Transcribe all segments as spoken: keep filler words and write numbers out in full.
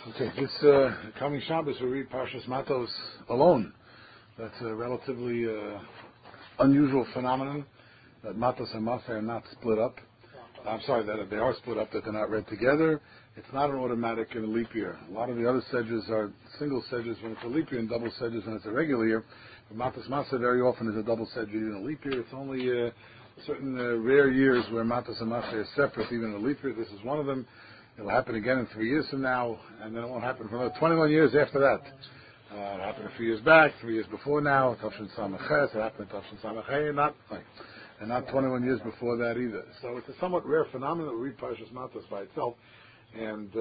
Okay, this uh, coming Shabbos we read Parshas Matos alone. That's a relatively uh, unusual phenomenon that Matos and Maseh are not split up. I'm sorry that they are split up, that they're not read together. It's not an automatic in a leap year. A lot of the other sedges are single sedges when it's a leap year and double sedges when it's a regular year. But Matos Maseh very often is a double sedge in a leap year. It's only uh, certain uh, rare years where Matos and Maseh are separate, even in a leap year. This is one of them. It'll happen again in three years from now, and then it won't happen for another twenty-one years after that. Uh, it happened a few years back, three years before now, Tafshin Samachet, it happened in Tafshin Samachet, not like, and not twenty-one years before that either. So it's a somewhat rare phenomenon. We read Parshas Matos by itself, and uh,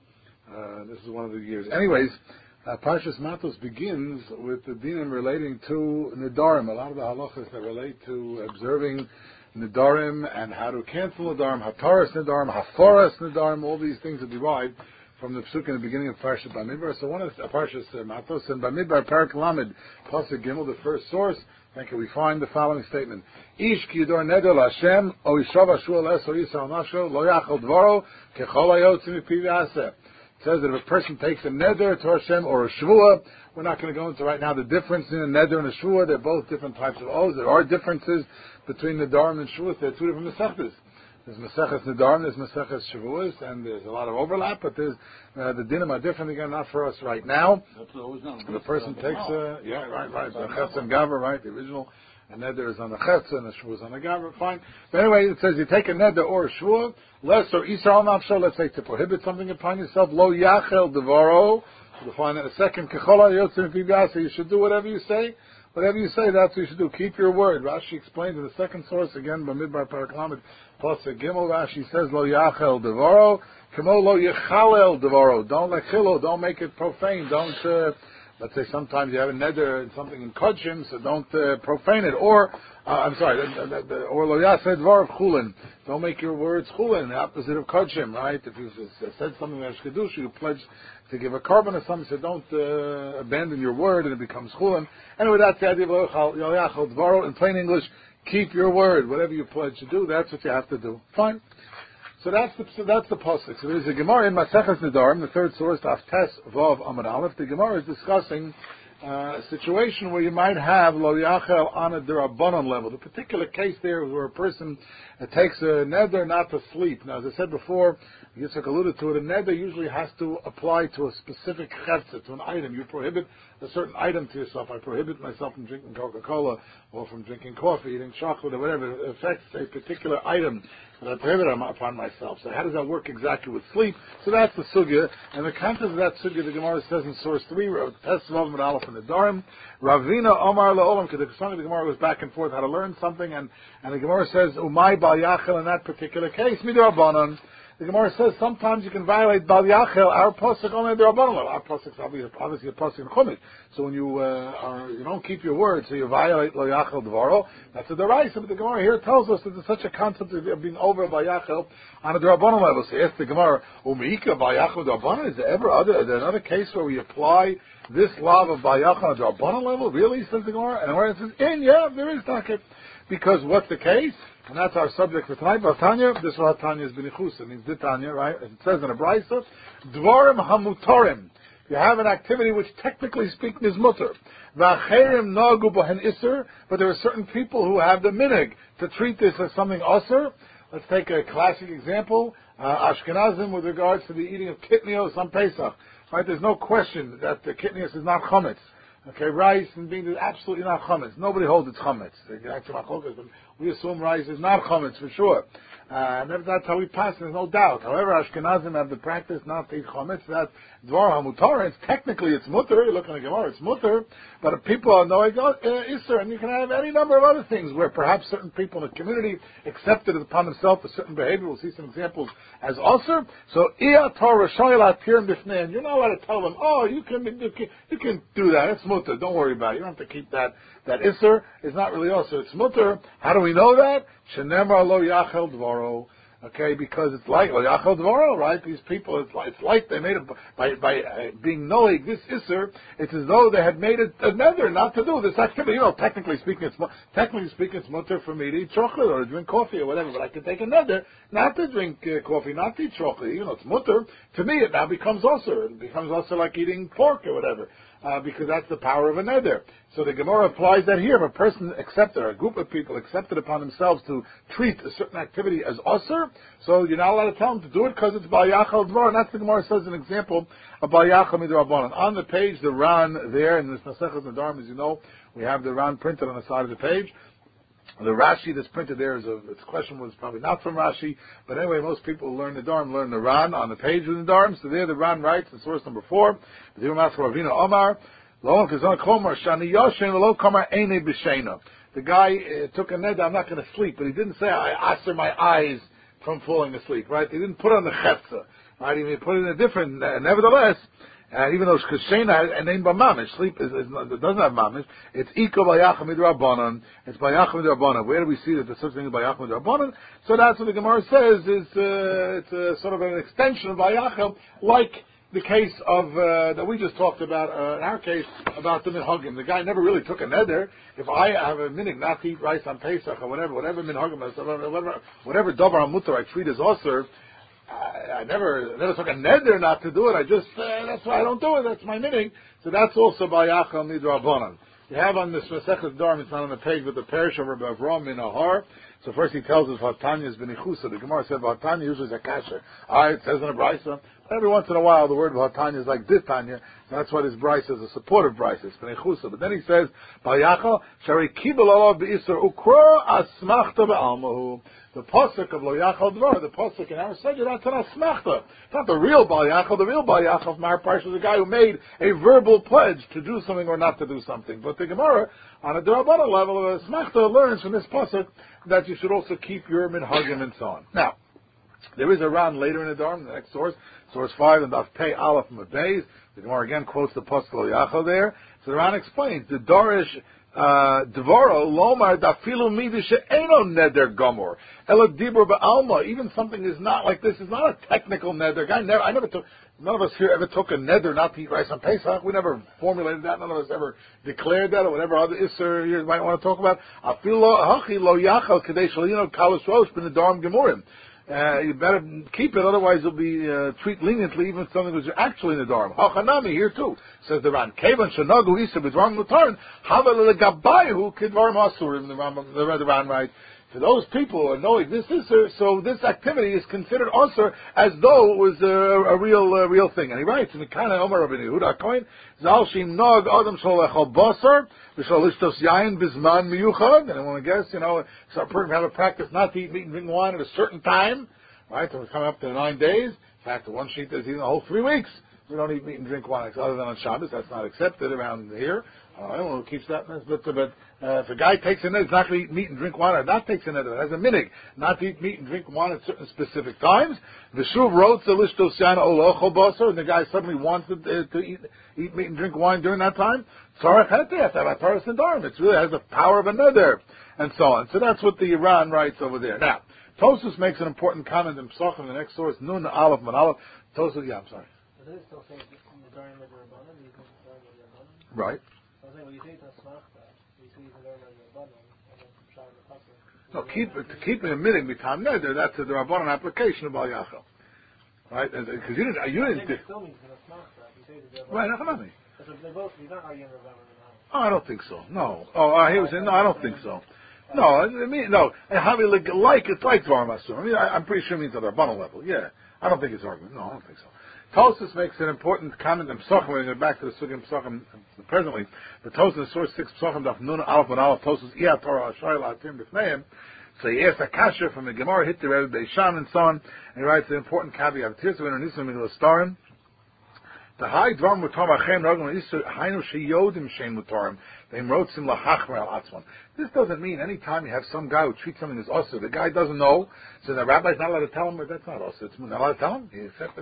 uh, this is one of the years. Anyways, uh, Parshas Matos begins with the dinim relating to Nidarim, a lot of the halachas that relate to observing Nidarim and how to cancel Nidarim, Hataras Nidarim, Haforas Nidarim, all these things are derived from the Pesuk in the beginning of Parshas Bamidbar. So one is uh, Parshas uh, Matos, and Bamidbar Parak Lamed, Pasuk Gimel, the first source. Thank you. We find the following statement: Ish ki yidor neder l'Hashem, o yishav ashur les o yisrael nafsho, lo yachol dvaro, kechol hayotzi mipi v'aseh. It says that if a person takes a neder to Hashem or a shvua, we're not going to go into right now the difference in a neder and a shvua. They're both different types of oaths. There are differences between Nedarim and Shavuos. There are two different Masechtas. There's Maseches Nedarim, there's Maseches Shavuos, and there's a lot of overlap, but there's, uh, the dinim are different again, not for us right now. That's always not. The person takes, uh, yeah, right, right, the Chetz and Gavra, right, the original, and Neder is on the Chetz and the Shavuos on the Gavra, fine. But anyway, it says you take a Neder or a Shavuot, less or Yisrael Nafsho, let's say to prohibit something upon yourself, Lo Yachel Devaro, you'll find in a second, Kechola Yotzim Pibasa, you should do whatever you say. Whatever you say, that's what you should do. Keep your word. Rashi explains in the second source, again, Bamidbar Parak Lamed, Pasuk Gimel, Rashi says, Lo Yachel Devaro, Kemo Lo Yechalel Devaro. Don't let chilo, don't make it profane. Don't, uh, let's say sometimes you have a neder and something in Kodshim, so don't uh, profane it. Or, uh, I'm sorry, the, the, the, or Lo Yaseh Dvar of Chulin. Don't make your words Chulin, the opposite of Kodshim, right? If you said something that's Kedusha, you pledge to give a carbon or something, so don't uh, abandon your word and it becomes chulin. Anyway, that's the idea of Yoyachal Dvaro. In plain English, keep your word. Whatever you pledge to do, that's what you have to do. Fine. So that's the so that's the pasuk. So there's a Gemara in Maseches Nedarim, the third source, Aftes Vav Amud Aleph. The Gemara is discussing uh, a situation where you might have Lo Yachel on a Derabanan level. The particular case there is where a person uh, takes a neder not to sleep. Now, as I said before, Yitzchak alluded to it, a neder usually has to apply to a specific chetzah, to an item. You prohibit a certain item to yourself. I prohibit myself from drinking Coca-Cola or from drinking coffee, eating chocolate, or whatever. It affects a particular item that I prohibit upon myself. So how does that work exactly with sleep? So that's the sugya. And the content of that sugya, the Gemara says in source three, Tesvav Med Aleph in the Darim, Ravina Omar La'olam, because the song of the Gemara was back and forth how to learn something, and, and the Gemara says, Umay Bal Yachel in that particular case, Midrabanan. The Gemara says sometimes you can violate Bal Yachel, our pasuk only the Rabbanon. Our pasuk's obviously, obviously a pasuk in Chumash. So when you uh, are, you don't keep your word, so you violate Lo Yachel Dvaro. That's a deraisa. But the Gemara here tells us that there's such a concept of being over Bal Yachel on a Rabbanon level. So ask the Gemara, Umeika Bal Yachel Rabbanon? Is there ever other? Is there another case where we apply this law of Bal Yachel on a Rabbanon level? Really? Says the Gemara. And the Gemara says, in yeah, there is taket. Because what's the case? And that's our subject for tonight. But Tanya, this is what Tanya is benichus. It means Tanya, right? It says in a brayso, Dvarim hamutorim. You have an activity which technically speaking is mutter. V'acherim nagu bohen iser. But there are certain people who have the minig to treat this as something usher. Let's take a classic example. Uh, Ashkenazim with regards to the eating of kitnios on Pesach. Right? There's no question that the kitnios is not chametz. Okay, rice and beans is absolutely not chametz. Nobody holds it's chametz. We assume rice is not chametz for sure. Uh, and that's how we pass, there's no doubt. However, Ashkenazim have the practice not to eat chametz. That dvar hamutar, it's technically it's mutter. You're looking at Gemara, it's mutter. But if people are knowing, oh, uh, Isser, and you can have any number of other things where perhaps certain people in the community accepted it upon themselves a certain behavior. We'll see some examples as also. So, you're not allowed to tell them, oh, you can, you can, you can do that. It's mutter. Don't worry about it. You don't have to keep that. That Isser is not really also. It's mutter. How do we know that? Shenemar lo yachel dvaro. Okay, because it's like well, Yachal Dvoro, right? These people, it's like, it's like they made it by by uh, being noig this isser. It's as though they had made it another not to do this activity. You know, technically speaking, it's technically speaking, it's mutter for me to eat chocolate or to drink coffee or whatever. But I can take another not to drink uh, coffee, not to eat chocolate. You know, it's mutter. To me, it now becomes also. It becomes also like eating pork or whatever. Uh, because that's the power of a neder. So the Gemara applies that here. If a person accepted, or a group of people accepted upon themselves to treat a certain activity as osir, so you're not allowed to tell them to do it because it's Bal Yachal Dvar. And that's the Gemara says an example of Bal Yachal Midrabanan. On the page, the Ran there, in this Masechet Nedarim, as you know, we have the Ran printed on the side of the page. The Rashi that's printed there is a, its question was probably not from Rashi, but anyway, most people who learn the Dharm learn the Ran on the page of the Dharm. So there the Ran writes in source number four, the guy uh, took a ned, I'm not going to sleep, but he didn't say, I answer my eyes from falling asleep, right? He didn't put on the chetza, right? He put it in a different, uh, nevertheless, Uh, even though Shkashena has a name by Mamish, sleep is, is not, it doesn't have Mamish, it's Iko Bayacham Midrabanan, it's Bayacham Midrabanan. Where do we see that there's such a thing as Bayacham Midrabanan? So that's what the Gemara says, is, uh, it's a, sort of an extension of Bayacham, like the case of, uh, that we just talked about, uh, in our case, about the Minhagim. The guy never really took a neder. If I have a minig not to eat rice on Pesach or whatever, whatever Minhagim, whatever, whatever Davar HaMutar I treat as Osir, I, I never, never took a neder not to do it. I just, uh, that's why I don't do it. That's my meaning. So that's also by Yachal Midrabanan. You have on this Masechet Dharm, it's not on the page, but the parish of Rabbi Avram in Ahar. So first he tells us Vatanya is benichusa. The Gemara said Vatanya usually is a kasher. Alright, it says in a brisa. Every once in a while the word Vatanya is like this Tanya. That's why this brisa is a supportive brisa. It's benichusa. But then he says, Bayachal, Shari kibel olav beisar ukro asmachta be'almahu. The pasuk of Lo Yachal Dvar, the pasuk in our Seder, that's an asmachta. It's not the real Bal Yachal. The real Bal Yachal from our parsha is the guy who made a verbal pledge to do something or not to do something. But the Gemara, on a Darabana level of asmachta, learns from this pasuk that you should also keep your minhagim and so on. Now, there is a Ran later in the Dharm, the next source, source five, and Daf Pei Aleph Mabez. The Gemara again quotes the pasuk Lo Yachal there. So the Ran explains the Darish. Uh, Devoro Lomar Dafilu Midi She'eno Neder Gomor Ela Dibur Ba'alma. Even something is not like this is not a technical neder. Guy never, I never took. None of us here ever took a neder not to eat rice on Pesach. We never formulated that. None of us ever declared that, or whatever other isser you might want to talk about. Afilu Hachi Lo Yachal Kadei Shalino Kalos Rosh Ben Nedarim Gemurim. Uh, you better keep it, otherwise you'll be uh, treat leniently even if something was actually in the Dharm. Hachanami here too, says the Ran. Kevan Shanagu Isa B'Dvarim L'Tarn Havel Legabayu Kidvarim Asurim. The Ran, the Ran writes. For those people who are knowing this is so this activity is considered also as though it was a, a real a real thing. And he writes in the Kana Omer Rabbi Yehuda Cohen, Zal Shim Nog Adam Sholechol Basar V'Sholishtos Yain Bizman Miyuchad. And I want to guess, you know, so a person have a practice not to eat meat and drink wine at a certain time, right? So we're coming up to nine days. In fact, the one sheet is eating the whole three weeks. We don't eat meat and drink wine other than on Shabbos. That's not accepted around here. I don't know who keeps that, but, but uh, if a guy takes a neder, not to eat meat and drink wine, or not takes a neder, has a minig, not to eat meat and drink wine at certain specific times. The Shuv wrote the lishto sana olocho basar, and the guy suddenly wants to, uh, to eat, eat meat and drink wine during that time. Tzarech hete, have to have a Taras and Dharm. It really has the power of a neder, and so on. So that's what the Iran writes over there. Now, Tosfos makes an important comment in Pesachim, the next source, Nun Aleph Man Aleph. Tosfos, yeah, I'm sorry. Right. No, keep to keep it a minig mitam neder. That's a Rabbanan application of Bal Yachal, right? Because you didn't, you didn't. Right, Nachmanami. Oh, I don't think so. No. Oh, uh, he was saying no. I don't think so. No, I mean no. How we like it's like Dvar Masur. I mean, I, I'm pretty sure it means at the Rabbanan level. Yeah, I don't think it's argument. No, I don't think so. Tosfos makes an important comment in Pesachim. We're going to go back to the Sugim Pesachim presently. The Tosfos source six Pesachim Daf Nun Aleph and Aleph Tosfos Iya Torah Ashayla Atim B'Fneim. So he asks a kasha from the Gemara hit the Rebbe Beishan and so on. And he writes the important caveat. Here's the Nisim Migdal Starim. The high dvar mutar machem ragam isu hainu sheyodim shein mutarim. They rotzim lahachmer al atzman. This doesn't mean any time you have some guy who treats something as osir, the guy doesn't know, so the rabbi's not allowed to tell him, but that's not osir. It's not allowed to tell him. He accepted.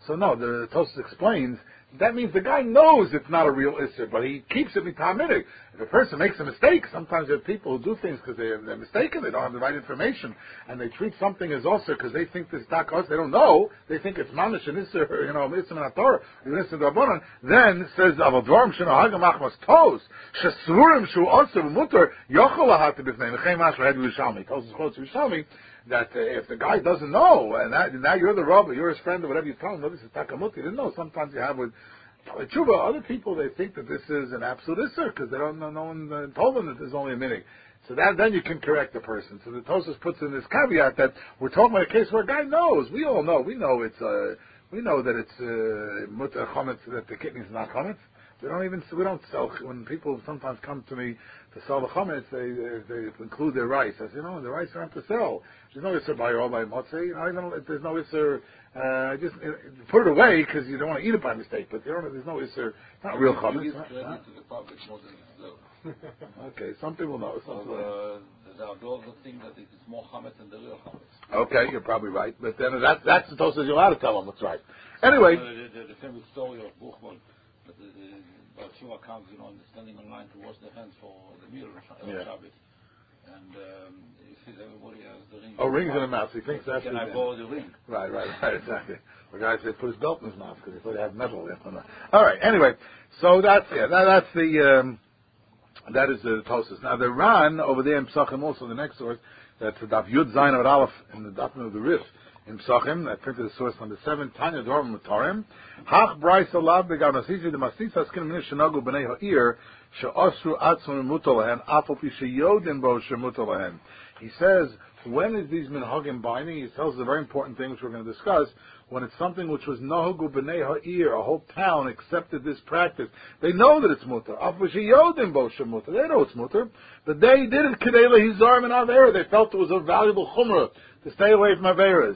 So no, the Tosfos explains, that means the guy knows it's not a real Isser, but he keeps it mitamidig. If a person makes a mistake, sometimes there are people who do things because they, they're mistaken, they don't have the right information, and they treat something as Osir because they think this Dakos, they don't know, they think it's Mamish and Isser, you know, Isser and Torah, Isser Dabonon. Then says, Avadvarim Shino Hagamach Mas Tos, Shesvurim Shu Osir Mutter, Yochel Lahat Bifnei, Mechem Asher Hed Yerushalmi, Tos is close to Yerushalmi, that uh, if the guy doesn't know, and that, now you're the rabbi, you're his friend, or whatever you tell him, no, this is Takamut, he didn't know. Sometimes you have with Tshuva, other people, they think that this is an absolute Isser, because they don't know, no one uh, told them that there's only a minute. So that, then you can correct the person. So the Tosfos puts in this caveat that we're talking about a case where a guy knows, we all know, we know it's, uh, we know that it's, uh, mutter chometz, that the kidney is not chometz. We don't even, we don't sell, when people sometimes come to me to sell the chometz, they, they, they include their rice. I say, no, the rice are not to sell. There's no isser by or by motzei. You know, even, there's no isser, uh, just uh, put it away because you don't want to eat it by mistake, but you don't, there's no isser, it's not real chometz. Huh? To the public more than Okay, some people know. Some so, people uh, those that think that it is more chametz than the real chametz. Okay, you're probably right, but then that, that's the Tosfos you're allowed to tell them what's right. Anyway. Uh, the, the, the famous story of Buchman, that the, the Baal comes, you know, and standing in line to wash their hands for the meal of Yeah. Shabbat. And um, he sees everybody has the ring. Oh, rings in the mouth. He thinks that's Can his I borrow the ring? Right, right, right, exactly. The guy said put his belt in his mouth because he thought he had metal there. All right, anyway, so that's, yeah, that, that's the, um, that is the Tosfos. Now the Ran over there in Psachim also, the next source, that's the Daf Yud Zayin of Aleph in the Daf of the Rif. In Psachim, I printed the source number seven, Tanya Dorm Mutarim. Hach Bryce Alav Begar Masisi, the Masisa Skin Minish Shanagu B'nei Ha'ir, She'osru Atzon Mutolahen, Apol Pi Sheyodin Bo Shemutolahen. He says, when is these minhagim binding? He tells us a very important thing which we're going to discuss. When it's something which was Nahugu B'nei Ha'ir, a whole town accepted this practice. They know that it's mutter. Apol Pi Sheyodin Bo Shemutar. They know it's mutter. But they did it Kedei Lehizar Min Avera. They felt it was a valuable chumrah to stay away from Averas.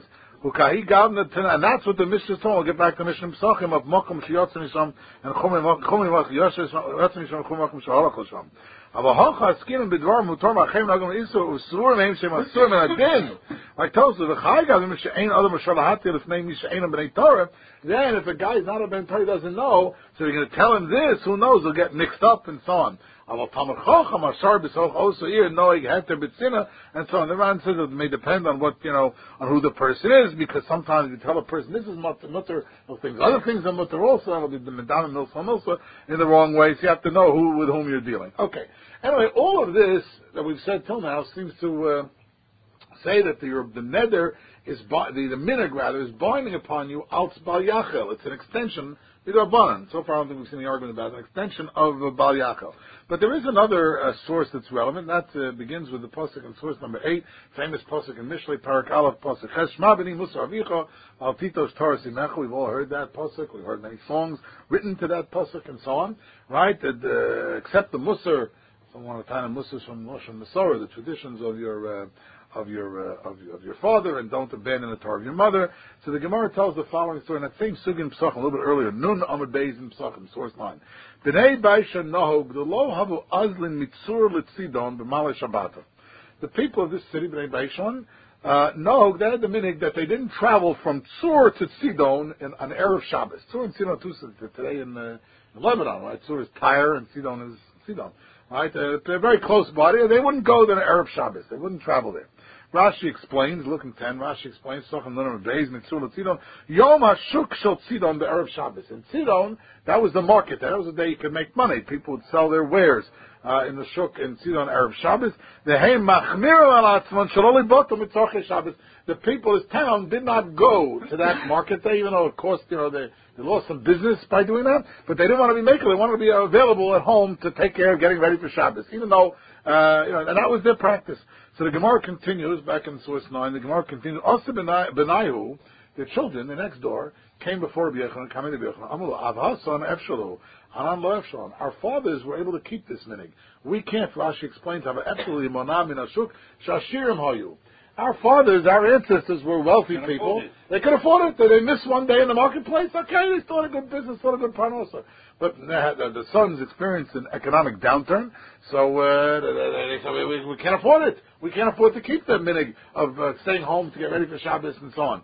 And that's what the Mishnah is talking. We'll get back to Mishnah Psachim of Mokum Shiyotzim Yisham and Chumim Mokum Yoshim Yotzim Yisham Chumim Mokum Shahalach Yisham. Aber Hocha Skinim Bidvar Mutor Machem Nagam Isu Usur Meim Shem Asur Men Adin. Like Tosfos, the Chaygav Mishnah Ein Adam Shalahati Lefnei Mishnah Ein Bnei Torah. Then if a guy is not a Ben Torah, doesn't know, so you're going to tell him this. Who knows? He'll get mixed up and so on. And so on. The Ran says it may depend on what, you know, on who the person is, because sometimes you tell a person this is mutter, mutter of things. Other things are mutter also, and it'll be the medana milsa milsa in the wrong way, so you have to know who with whom you're dealing. Okay. Anyway, all of this that we've said till now seems to uh, say that the, the neder is, the, the minig rather, is binding upon you out bal yachel. It's an extension. So far, I don't think we've seen the argument about it, an extension of uh, Bal Yachel. But there is another uh, source that's relevant. That uh, begins with the pasuk in source number eight, famous pasuk in Mishlei, Parak Aleph pasuk Ches, Shma b'ni Musa Avicha, Al Titos Torah Simecha. We've all heard that pasuk. We've heard many songs written to that pasuk and so on. Right? That, uh, except the Musar, from one of the time Musars from Moshe Masorah, the traditions of your uh, of your uh, of, of your father, and don't abandon the Torah of your mother. So the Gemara tells the following story, and that same sugin Psachim, a little bit earlier, Nun Amud Beis in Psachim, source line. B'nei Baisha Nahog, the lo havu azlin mitzur litzidon b'malei Shabbata. The people of this city, B'nei Baishan, uh, Nahog, they had the minig that they didn't travel from Tzur to Sidon in, on Erev Shabbos. Tzur and Sidon, too, today in, uh, in Lebanon, right? Tzur is Tyre and Sidon is Sidon. Right? Uh, they're very close by. They wouldn't go there on Erev Shabbos. They wouldn't travel there. Rashi explains, look in ten, Rashi explains, Sochem Lunar Beis, Mitzur Tzidon, Yom HaShuk Shel Tzidon, the Erev Shabbos. In Tzidon, that was the market. That was the day you could make money. People would sell their wares uh, in the Shuk in Tzidon, Erev Shabbos. The Hey Machmir Al Atzman Shaloli Boto Mitzoche Shabbos. The people of this town did not go to that market day, even though, of course, you know, they, they lost some business by doing that, but they didn't want to be making. They wanted to be available at home to take care of getting ready for Shabbos, even though, uh, you know, and that was their practice. So the Gemara continues, back in source nine, the Gemara continues, Asa Benayu, the children, the next door, came before Rabbi Yochanan, coming to Rabbi Yochanan, Amulu, Avhasan Efshalu, Hanan Lo Efshalam. Our fathers were able to keep this minig. We can't, Rashi explains, have Efshalu Monam in Ashuk, Shashirim Hayu. Our fathers, our ancestors were wealthy people. They could afford it. Did they miss one day in the marketplace? Okay, they started a good business, started a good parnosa. But the, the sons experienced an economic downturn, so uh, they said, we, we can't afford it. We can't afford to keep the minig of uh, staying home to get ready for Shabbos and so on.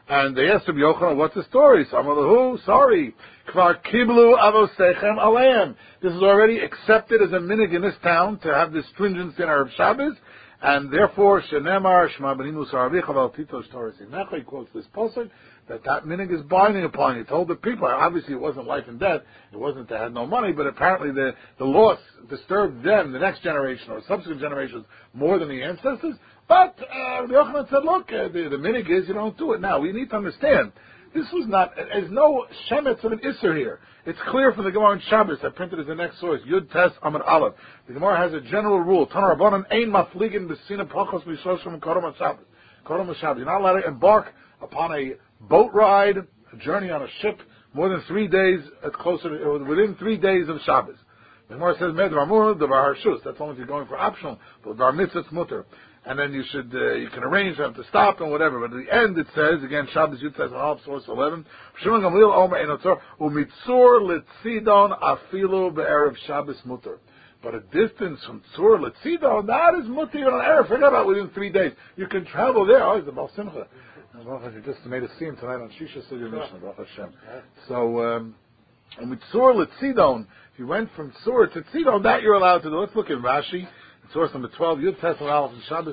And they asked Rabbi Yochanan, what's the story? Who? Sorry. Kvar kiblu avosechem aleim. This is already accepted as a minig in this town to have this stringency in our Shabbos, and therefore, shenemar shma benimus aravicha val titos Torah sinecha. He quotes this pasuk that that minig is binding upon you. He told the people, obviously it wasn't life and death, it wasn't they had no money, but apparently the, the loss disturbed them, the next generation or subsequent generations, more than the ancestors. But uh, the Yochanan said, look, uh, the, the minig is you don't do it. Now, we need to understand, this was not, there's no shemetz of an isser here. It's clear from the Gemara in Shabbos, I printed as the next source, Yud Tes Amud Aleph. The Gemara has a general rule, Tanar Rabbanan ein mafligin b'sina pachos b'shoshim kodom HaShabbos. Kodom HaShabbos. You're not allowed to embark upon a boat ride, a journey on a ship, more than three days, at closer to, within three days of Shabbos. The Gemara says, Med Ramur, the Bar Harshus. That's only if you're going for optional, but Bar Mitzvah's mutter. And then you should, uh, you can arrange to have to stop and whatever. But at the end it says, again, Shabbos Yud says, half source eleven, Shimon Gamliel Omer Enotzor, Umitzur Litzidon Afilu Be'erev Shabbos Mutter. But a distance from Tzur Litzidon, that is mutter even on Erev. Forget about within three days. You can travel there. Oh, it's the Baal Simcha. You just made a scene tonight on Shisha Sugya Mishnah, Baruch Hashem. So, um, Umitzur Litzidon, if you went from Tzur to Tzidon, that you're allowed to do. Let's look at Rashi. Source number twelve, Yud Tes Aleph in Shabbos.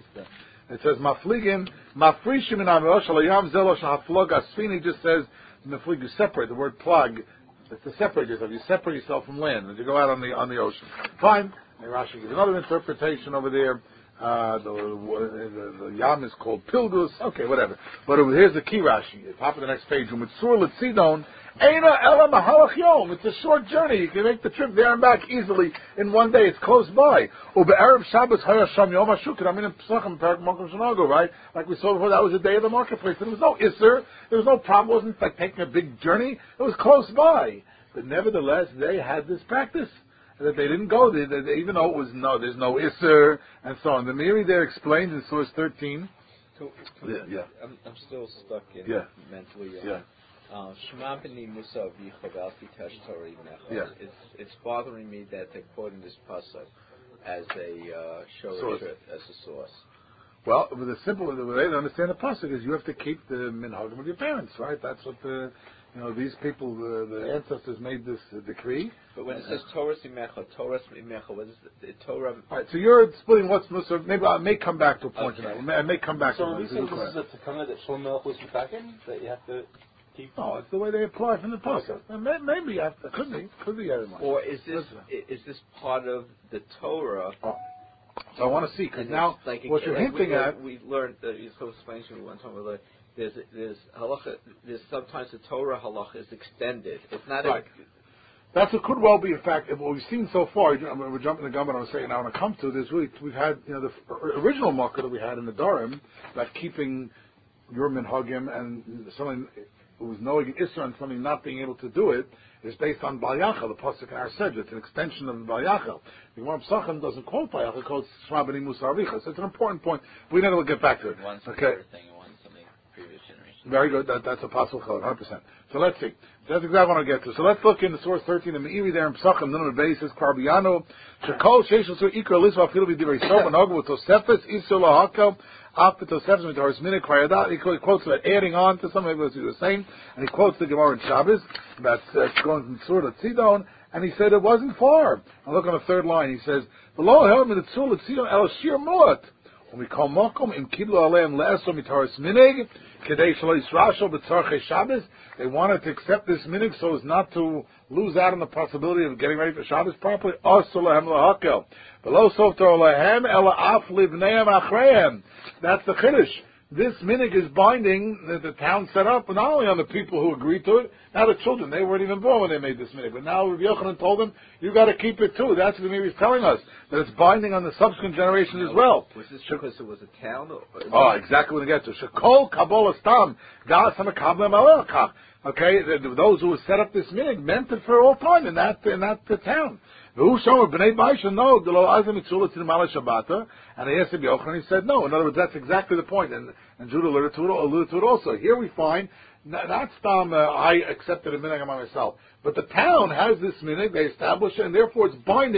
It says Mafligin Mafrishim in Amirosh Alayam Zelosh Haflog Asfini. Just says Maflig. You separate the word plug. It's to separate yourself. You separate yourself from land as you go out on the on the ocean. Fine. And Rashi gives another interpretation over there. Uh, the, the, the Yam is called Pilgus. Okay, whatever. But here's the key Rashi. Top of the next page. Umitzur Litzidon. Eina ela mahalach yom. It's a short journey. You can make the trip there and back easily in one day. It's close by. Ube'erev Shabbos hayasham yom hashukid. I mean in Pesachim Perak Makom Shanago, right? Like we saw before, that was the day of the marketplace. There was no isser. There was no problem. It wasn't like taking a big journey. It was close by. But nevertheless, they had this practice that they didn't go there, they, they, even though it was no, there's no isser and so on. The Meiri there explains in source thirteen. So, yeah, yeah. I'm, I'm still stuck in yeah. mentally. Uh, yeah. Shema b'ni Musa v'yicha v'al titesh Torah yimecha. Yeah. It's it's bothering me that they're quoting this pasuk as a uh, show as a source. Well, with the simple the way they understand the pasuk is you have to keep the minhagim of your parents, right? That's what the you know these people the, the ancestors made this uh, decree. But when it says Torah yimecha, Torah yimecha, what is the, the Torah? All right, so you're splitting what's Musa. Maybe I may come back to a point okay. in that. I may, I may come back. So to are we that. saying this is a takana that Shlomo was mitaken that you have to. No, it's the way they apply from the pasuk. Maybe it could be, could be everyone. Or is this is this part of the Torah? Oh. So I want to see because now like what you're like hinting we, at. We learned that you so explained to me one time. Like, there's there's halacha. There's sometimes the Torah halacha is extended. It's not right. A, That's what could well be. In fact, what we've seen so far. We're jumping the gun, but I was saying now when it comes to this, we, we've had you know the original marker that we had in the Durham about keeping your minhagim and something. Who was knowing Isra and something not being able to do it is based on Bal Yachal, the pasuk in our Sedge. It's an extension of Bal Yachal. The Gemara Pesachim doesn't quote Bal Yachal; it quotes Shema b'ni Musa Aricha. So it's an important point. We never will get back to it. One okay. Thing and one something previous generation. Very good. That, that's a possible one hundred percent. So let's see. That's exactly what I want to get to. So let's look in the source thirteen in Meiri there in Pesachim. None of the basis. Karbiano. Shekol sheishel sur ikra lisva afilu b'divrei sov anogu v'tosefes isul lahakal. After Tosefes with Horace Minik Krayadat, he quotes about adding on to something that he was saying, and he quotes the Gemara in Shabbos about uh, going from Tzur to Tzidon, and he said it wasn't far. And look on the third line. He says, "V'lo helm in Tzur to Tzidon el shir muat." When we call Mokom im kiblu aleim le'esom mit Horace Minik kedei shelo yisrasho b'tzarchei Shabbos, they wanted to accept this minig so as not to lose out on the possibility of getting ready for Shabbos properly. Asu lehem lahakel, v'lo softer lehem ela af livneim achreihem. That's the chiddush. This minig is binding that the town set up, not only on the people who agreed to it, now the children, they weren't even born when they made this minig. But now Rabbi Yochanan told them, you got to keep it too. That's what the Meiri is telling us, that it's binding on the subsequent generation as well. Was this because it was a town? Or, or oh, exactly what we get to. Shekol kabol astam, gas hamakablem alelkach. Okay, those who set up this minig meant it for all time in that in that the town. Who showed Bnei Baisha no the lo azim mitzula to the Mala Shabbata, and he asked Rabbi Yochanan. He said no. In other words, that's exactly the point, and and Judah alluded to it, alluded to it also. Here we find not stam. Uh, I accepted a minig by myself, but the town has this minig. They establish it, and therefore it's binding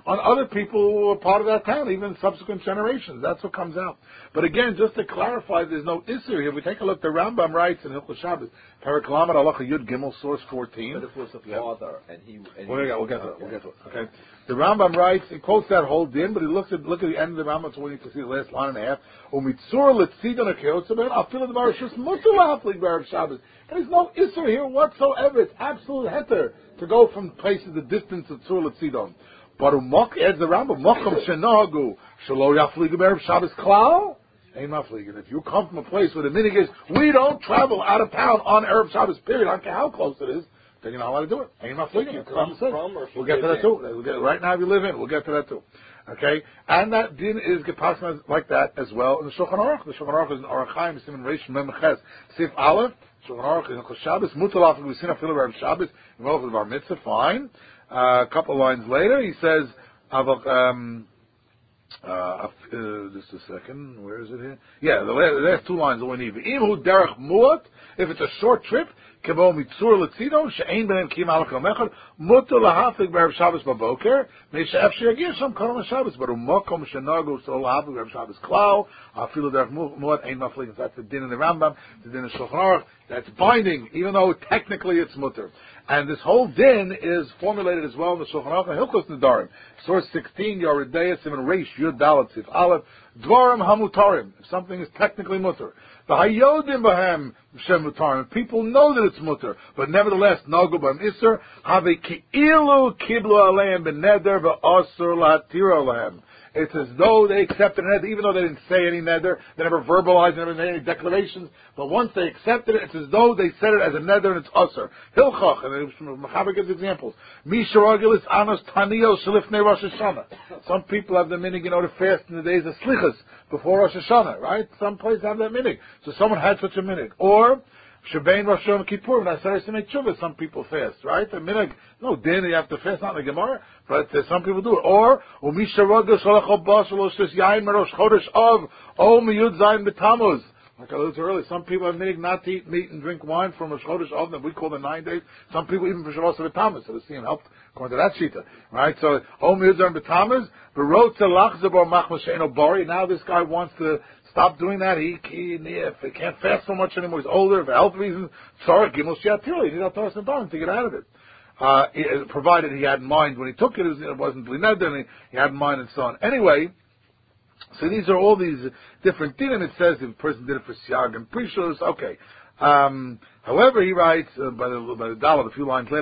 on other people who were part of that town, even subsequent generations. That's what comes out. But again, just to clarify, there's no issue here. If we take a look, the Rambam writes in Hilchos Shabbos, Perek Lamed Halacha Yud Gimel, source fourteen. But if it was a father and he... And We'll, he get, we'll get to it. We'll get to it. Okay. The Rambam writes, he quotes that whole din, but he looks at look at the end of the Rambam, so we need to see the last line and a half. Umitzur letzidon akiyotzaben afil the barashus mutar lahaflig b'erev Shabbos. There's no issue here whatsoever. It's absolute heter to go from places the distance of tzur letzidon. But umok adds the Rambam mokom shenagu shelo yaflig b'erev Shabbos klal. Ain't maflig. And if you come from a place where the minig is, we don't travel out of town on erev Shabbos. Period. I don't care how close it is. Then you're not allowed to do it. Ain't not fleeting. We'll get to that too. We'll get, right now, if you live in, we'll get to that too. Okay, and that din is gepasna like that as well in the Shulchan Aruch. The Shulchan Aruch is in Aruch Chaim, Siman Reish Mem Ches Sif Aleph. Shulchan Aruch is in Shabbos. Mutalaf Gusina Filu Bar Shabbos. Involved with Bar Mitzvah. Fine. Uh, a couple of lines later, he says, um, uh, uh, just a second. Where is it here? Yeah, the last, the last two lines are we need. Imhu Derech Muat. If it's a short trip. Kebo mitzur letzido she'ein benem kim alach yomechad mutar lahaflik b'erev Shabbos baboker me'she'ef she'yagir sham kol Shabbos but u'mokom she'nagu so lahaflik b'erev Shabbos klal afilu derech muad ein maflik. That's the din in the Rambam, the din in Shulchan Aruch. That's binding, even though technically it's mutar. And this whole din is formulated as well in the Shulchan Aruch and Hilchos Nedarim. Source sixteen, Yoredeya Siman Reish Yud Dalet Sif Aleph Dvarim Hamutarim. If something is technically mutar. The Hayodim Bahem Shem Mutarim. People know that it's mutar, but nevertheless, Nagu Bam Isser Have Ki'ilu Kiblu Aleim Beneder V'Asur Lahatira Aleim. It's as though they accepted an neder, even though they didn't say any neder, they never verbalized, they never made any declarations. But once they accepted it, it's as though they said it as a neder and it's usher. Hilchach, and Mechaber gives examples. Misharagilis anos tanio shalifnei Rosh Hashanah. Some people have the minig, you know, to fast in the days of slichas before Rosh Hashanah, right? Some places have that minig. So someone had such a minig. Or Shebein Rosh Hashanah Kippur, when I started to make tshuva, some people fast, right? The minig, no din, you have to fast, not in the Gemara, but uh, some people do it. Or, Umisha Raga Shalach Abbas Shalosh Yain Merosh Chodesh Av O Miyud Zayin B'Tamuz. Like I alluded to earlier, some people have minig not to eat meat and drink wine from Rosh Chodesh Av, that we call the nine days. Some people even for Shavuos B'Tamuz, so the same helped according to that shita, right? So, O Miyud Zayin B'Tamuz, V'Rot Tzalach Zabor Machmas She'eno Bari. Now this guy wants to stop doing that. He, he, he can't fast so much anymore. He's older for health reasons. Sorry, Gimel Shiatir. He need Torah and Barim to get out of it. Uh, he, provided he had in mind when he took it, it, was, it wasn't Blined, and he, he had in mind and so on. Anyway, so these are all these different things, and it says if a person did it for Siag and Prishos, okay. Um, however, he writes uh, by the by the Dalet a few lines later,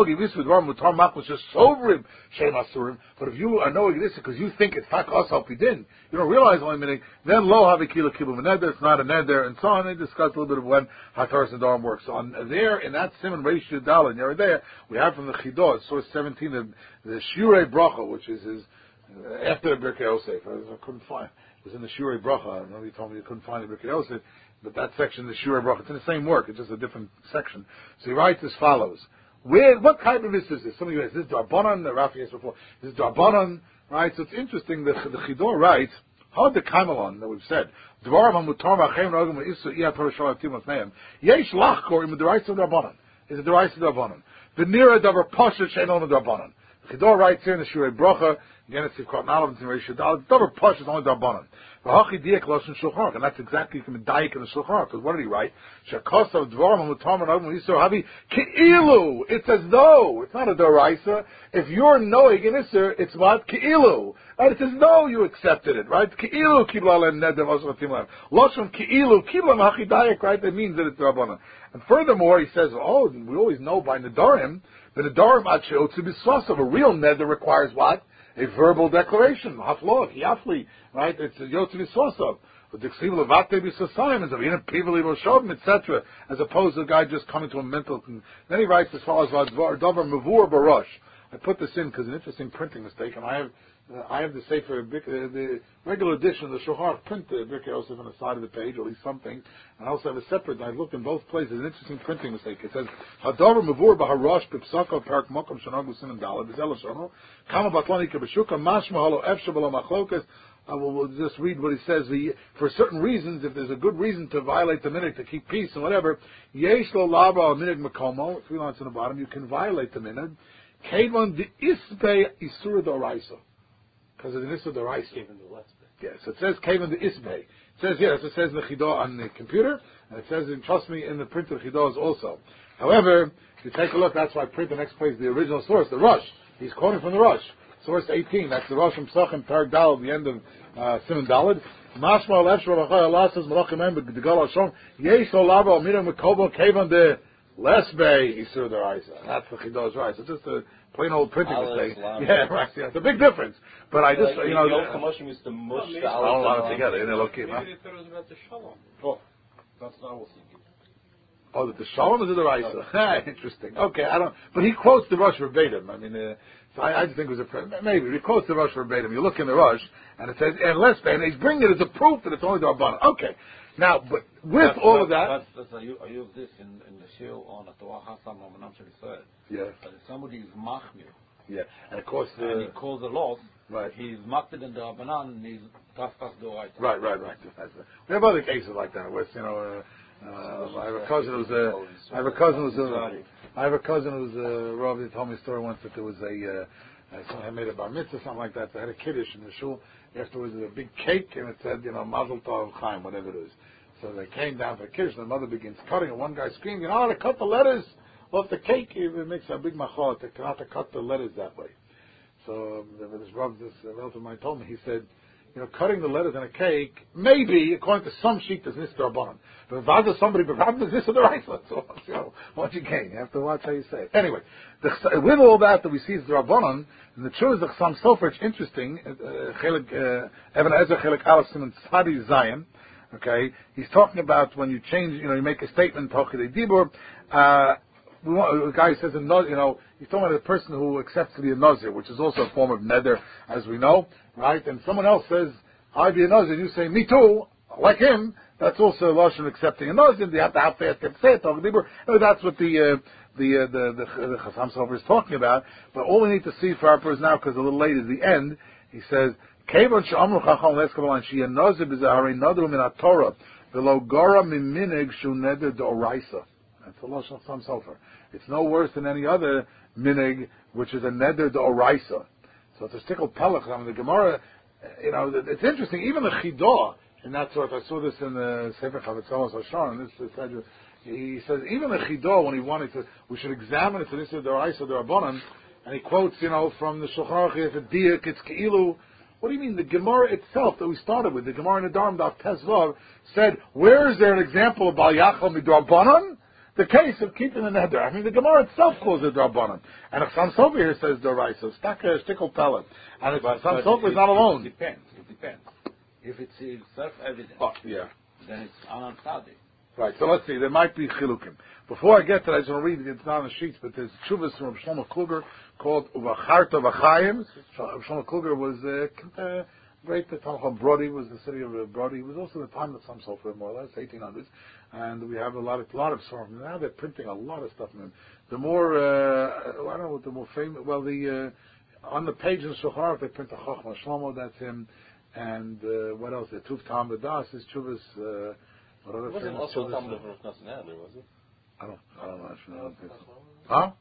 but if you are knowing this because you think it's tak asal pidin, you don't realize only meaning, then lo havikila kibul neder, it's not a neder, and so on. They discuss a little bit of when Hataras and Darim works. So on there, in that Siman Reish Yud Dalet, near there, we have from the Chidot, source seventeen, the, the Shurei Bracha, which is his, uh, after the Birkei Yosef. I, I couldn't find, it was in the Shurei Bracha. I remember you told me you couldn't find the Birkei Yosef. But that section, the Shurei Bracha, it's in the same work, it's just a different section. So he writes as follows. Where, what type of this is this? Some of you ask, is this Darbanan? The Rafi asked before. Is this Darbanan? Right? So it's interesting, the, the Chidor writes, how the Kaimalon that we've said, Dvarim HaMutar V'Achem Rogim V'Issu Iyat Torah Shalom Tim Osneim, Yesh Lachkor Im D'Raisa Darbanan. Is it D'Raisa Darbanan? V'Nira Davar Pasha Shein Olam Darbanan. The Chidor writes here in the Shurei Bracha, again it's Sivkot Nalav, it's in Reish Yudal, Davar Pasha is only Darbanan. And that's exactly from the Daik in the Shulchan Aruch. Because what did he write? It's as though it's not a Doraisa. If you're knowing in Isser, it's what Ki'ilu. Right? It's as though you accepted it, right? Ki'ilu kibla lem neder v'osvatim lem. Loshon Ki'ilu kibla machi Daik, right? That means that it's Rabbanan. And furthermore, he says, oh, we always know by Nedarim, the Nedarim acheot to be of a real neder requires what? A verbal declaration, haflo, yafli, right? It's a yotzi v'sosov. But the ksiv levate b'sosayim is a v'ina pivali v'shovim, et cetera. As opposed to a guy just coming to a mental. Then he writes as follows: "Davar mavur barosh." I put this in because an interesting printing mistake, and I have uh, I have the sefer, uh, the regular edition of the Shohar print the Birkei Yosef on the side of the page, or at least something. And I also have a separate. I looked in both places. An interesting printing mistake. It says Hadavar mavur b'harosh b'psaka parak mokom shanagu sinim dalad b'zel shono kama batlani kebeshuka mashma halo efshe b'lo machlokas. I will we'll just read what he says. He, for certain reasons, if there's a good reason to violate the minhag, to keep peace and whatever, yesh lo lava al minhag makomo, three lines on the bottom, you can violate the minhag. Kedvan the ispe isur doraisa. because of the Nissa the Rice. Gave him the less bit. Yes, it says came in the Isbay. It says yes, it says in the Chidah on the computer, and it says in trust me in the printed Chidah also. However, if you take a look, that's why I print the next place the original source, the Rush. He's quoting from the Rush. Source eighteen, that's the Rosh Hashanah Parag Dalad, the end of uh, Simon Dalad. Mashma al-Efshra v'chai Allah says, Malach Imam, B'Gdgal Hashem, Yesh Olava Omirim Mekobo Kevan de Lesbei Isur Daraisa. That's the Chidah right. It's just a plain old printing mistake. Yeah, right, yeah. It's a big difference. But I just, like, you know... The old Kamoshim used to mush the I don't know together, in Elohim, huh? Maybe it was about the Shalom. Oh, that's what I was thinking. Oh, that the Shalom is in the Raisa. Interesting. Okay, I don't... But he quotes the Rush verbatim. I mean... Uh, So I, I just think it was a maybe he quotes the Rush verbatim. You look in the Rush and it says and less and he's bringing it as a proof that it's only the Rabbanan. Okay, now but with that's, all that's, of that, that's, that's, I, use, I use this in, in the shiur on the Torah Hasam Ramanam Shel Yisrael. yeah, But if somebody is machmir, yeah, and of course the, and he calls the loss, right, he's makted in the Rabbanan, and he's tas tas doraita. right, right, right. We have other cases like that. With you know, uh, uh, I have a cousin who's a, I have a cousin who's a, I have a cousin who's a Rav. He told me a story once that there was a. Uh, Uh, someone had made a bar mitzvah, something like that. They had a kiddush in the shul. Afterwards, there was a big cake, and it said, you know, Mazel Tov Chaim, whatever it is. So they came down for the kiddush, and the mother begins cutting, and one guy screaming, you know how to cut the letters off the cake? It makes a big machot. They cannot to cut the letters that way. So um, this Rav, this uh, relative of mine told me, he said, you know, cutting the letters in a cake, maybe, according to some sheet, is Nistar Rabbanan. But if I somebody, but if is this or the right one? So, you know, what you gain? You have to watch how you say it. Anyway, the, with all that that we see is the Rabbanan, and the truth is the Chassam Sofer, it's interesting, Chelik, Even HaEzer Chelik Aleph Siman Tzadi Zion, okay, he's talking about when you change, you know, you make a statement, Tochidei Dibur, uh, we want, a guy says, you know, he's talking about a person who accepts to be a Nazir, which is also a form of neder, as we know, right? And someone else says, I be a Nazir, and you say, me too, like him, that's also a Lashon accepting a Nazir, you have to have to say it, that's what the, uh, the, uh, the, the, the Chassam Sofer is talking about, but all we need to see for our person now, because a little late is the end, he says, Kevon she'amru chacham leskabalan, she'ya Nazir b'zaharei nadru min ha-Torah, v'lo gara miminig shu neder d'oraisa. That's a Lashon of Chassam Sofer. It's no worse than any other minig, which is a neder d'oraisa. So it's a stickle pelach. I mean, the Gemara, you know, it's interesting. Even the Chidah, in that sort, I saw this in the Sefer Chavetzalos Hashon, and this is, he says, even the Chidah, when he wanted to, we should examine it, so this is d'oraisa, d'Rabbanan, and he quotes, you know, from the Shulchan Aruch, if it's diak, it's keilu. What do you mean? The Gemara itself that we started with, the Gemara in the Dharm Daf Tezvav, said, where is there an example of Bal Yachal midrabanan? The case of keeping the neder. I mean, the Gemara itself calls it Rabbanan. And Chassam Sofer here says Doraisa. So Staka Shtickle Pellet. And Chassam Sofer is not alone. It depends. It depends. If it's self-evident, oh, yeah. then it's Anan Tzadi. Right, so let's see. There might be Chilukim. Before I get to that, I just want to read it. It's not on the sheets, but there's Chuvas from Shlomo Kluger called Uvacharta V'Chaim. Shlomo Kluger was uh, uh, great. The town of Brody was the city of uh, Brody. It was also the time of Chassam Sofer, more or less, eighteen hundreds. And we have a lot of lot of songs. Now they're printing a lot of stuff in them. The more uh, I don't know what the more famous. Well, the uh, on the page of Shulchan Aruch they print the Chochmah Shlomo. That's him. And uh, what else? The Tuv Tam B'Das is Chuvas. Uh, what other it wasn't famous also Chuvas? Talmud of Rosh Hashanah, was it? I don't. I don't know. Actually, I don't think so. Huh?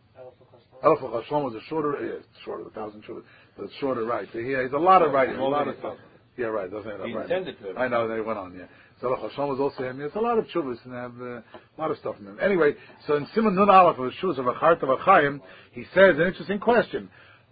Elf Chashlomo is a shorter. Yeah, it's shorter. A thousand Chuvas, but it's shorter, right? So yeah, it's a lot of writing. A lot of stuff. Yeah, right. Doesn't have He right. intended to. I know they went on. Yeah. So Hashem was also him. There's a lot of chuvas and have uh, a lot of stuff in them. Anyway, so in Simon Nun Aleph of the Shuvas of Acharta V'Chaim, he says an interesting question.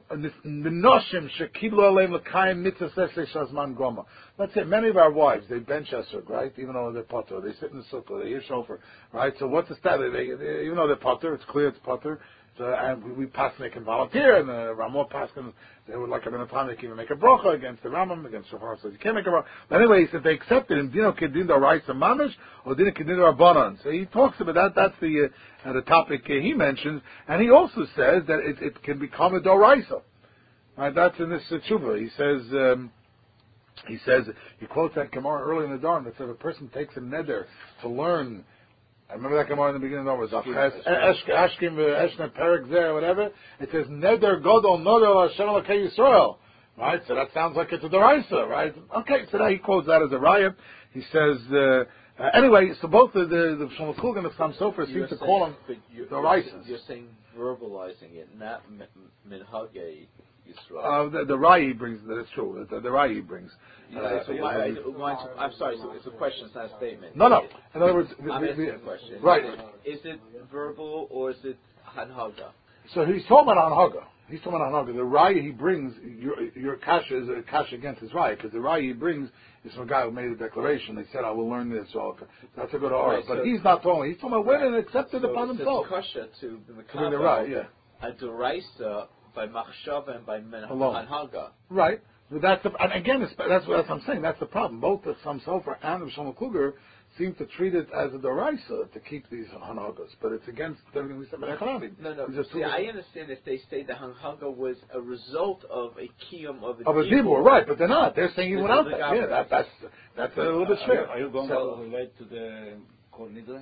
Menoshim shekiblu aleim l'kayim mitzvah sesei shazman goma. Let's say many of our wives they bench esrog, right? Even though they're potter, they sit in the sukkah, they hear shofar, right? So what's the status? They, they, even though they're potter, it's clear it's potter. So, and we, we pass they can volunteer, and the Ramah Paskin, they would like at a time they can even make a bracha against the Ramam, against Shofar, so you can't make a bracha. But anyway, he said they accepted him, Dino Kedin the rights of Mamish, or Dino Kedin the Rabbanan. So he talks about that, that's the, uh, the topic uh, he mentions, and he also says that it, it can become a Doraisa. Right, that's in this uh, Tshuva. He says, um, he says, he quotes that Gemara early in the Dharm that says a person takes a neder to learn. I remember that Gemara in the beginning of the Ashkim, Eshna, Perik, there, whatever. It says, Neder Godol Nodel Hashem Elokei Yisrael. Right? So that sounds like it's a Deraisa, right? Okay, so now he quotes that as a Raya. He says, uh, uh, anyway, so both the, the, the Shlomo Kluger and the Chassam Sofer seem to call them you're, Deraisas. You're saying verbalizing it, not minhagei Uh, the, the Rai brings, that's true, the, the Rai brings. Yeah, Uh, so why, I, why, I'm sorry, so it's a question, it's not a statement. No, no. In other words, I'm the, asking the, a question. right. Is it, is it verbal or is it hanhaga? So he's talking about Hanhaga. He's talking about Hanhaga. The Raya he brings, your, your kasha is a kasha against his Raya, because the Raya he brings is from a guy who made a declaration. They said, I will learn this. So that's a good aura. Right, but so he's not talking. He's talking about women and accepted so upon it's himself. kasha to the To bring the Raya, yeah. a deraisa by machshava and by Alone. hanhaga. Right. But that's the, and again, it's, that's what that's what I'm saying. That's the problem. Both the Sam Sofer and the Shlomo Kluger seem to treat it as a deraisa to keep these hanhagas, but it's against everything we said about Echananim. No, no. Just See, I understand if they say the hanhaga was a result of a kiyum of a of a dibur. dibur, right? But they're not. They're saying you This without is that. the Yeah, that, that's that's a little bit Are you, fair. are you going So- to relate to the Kol Nidre?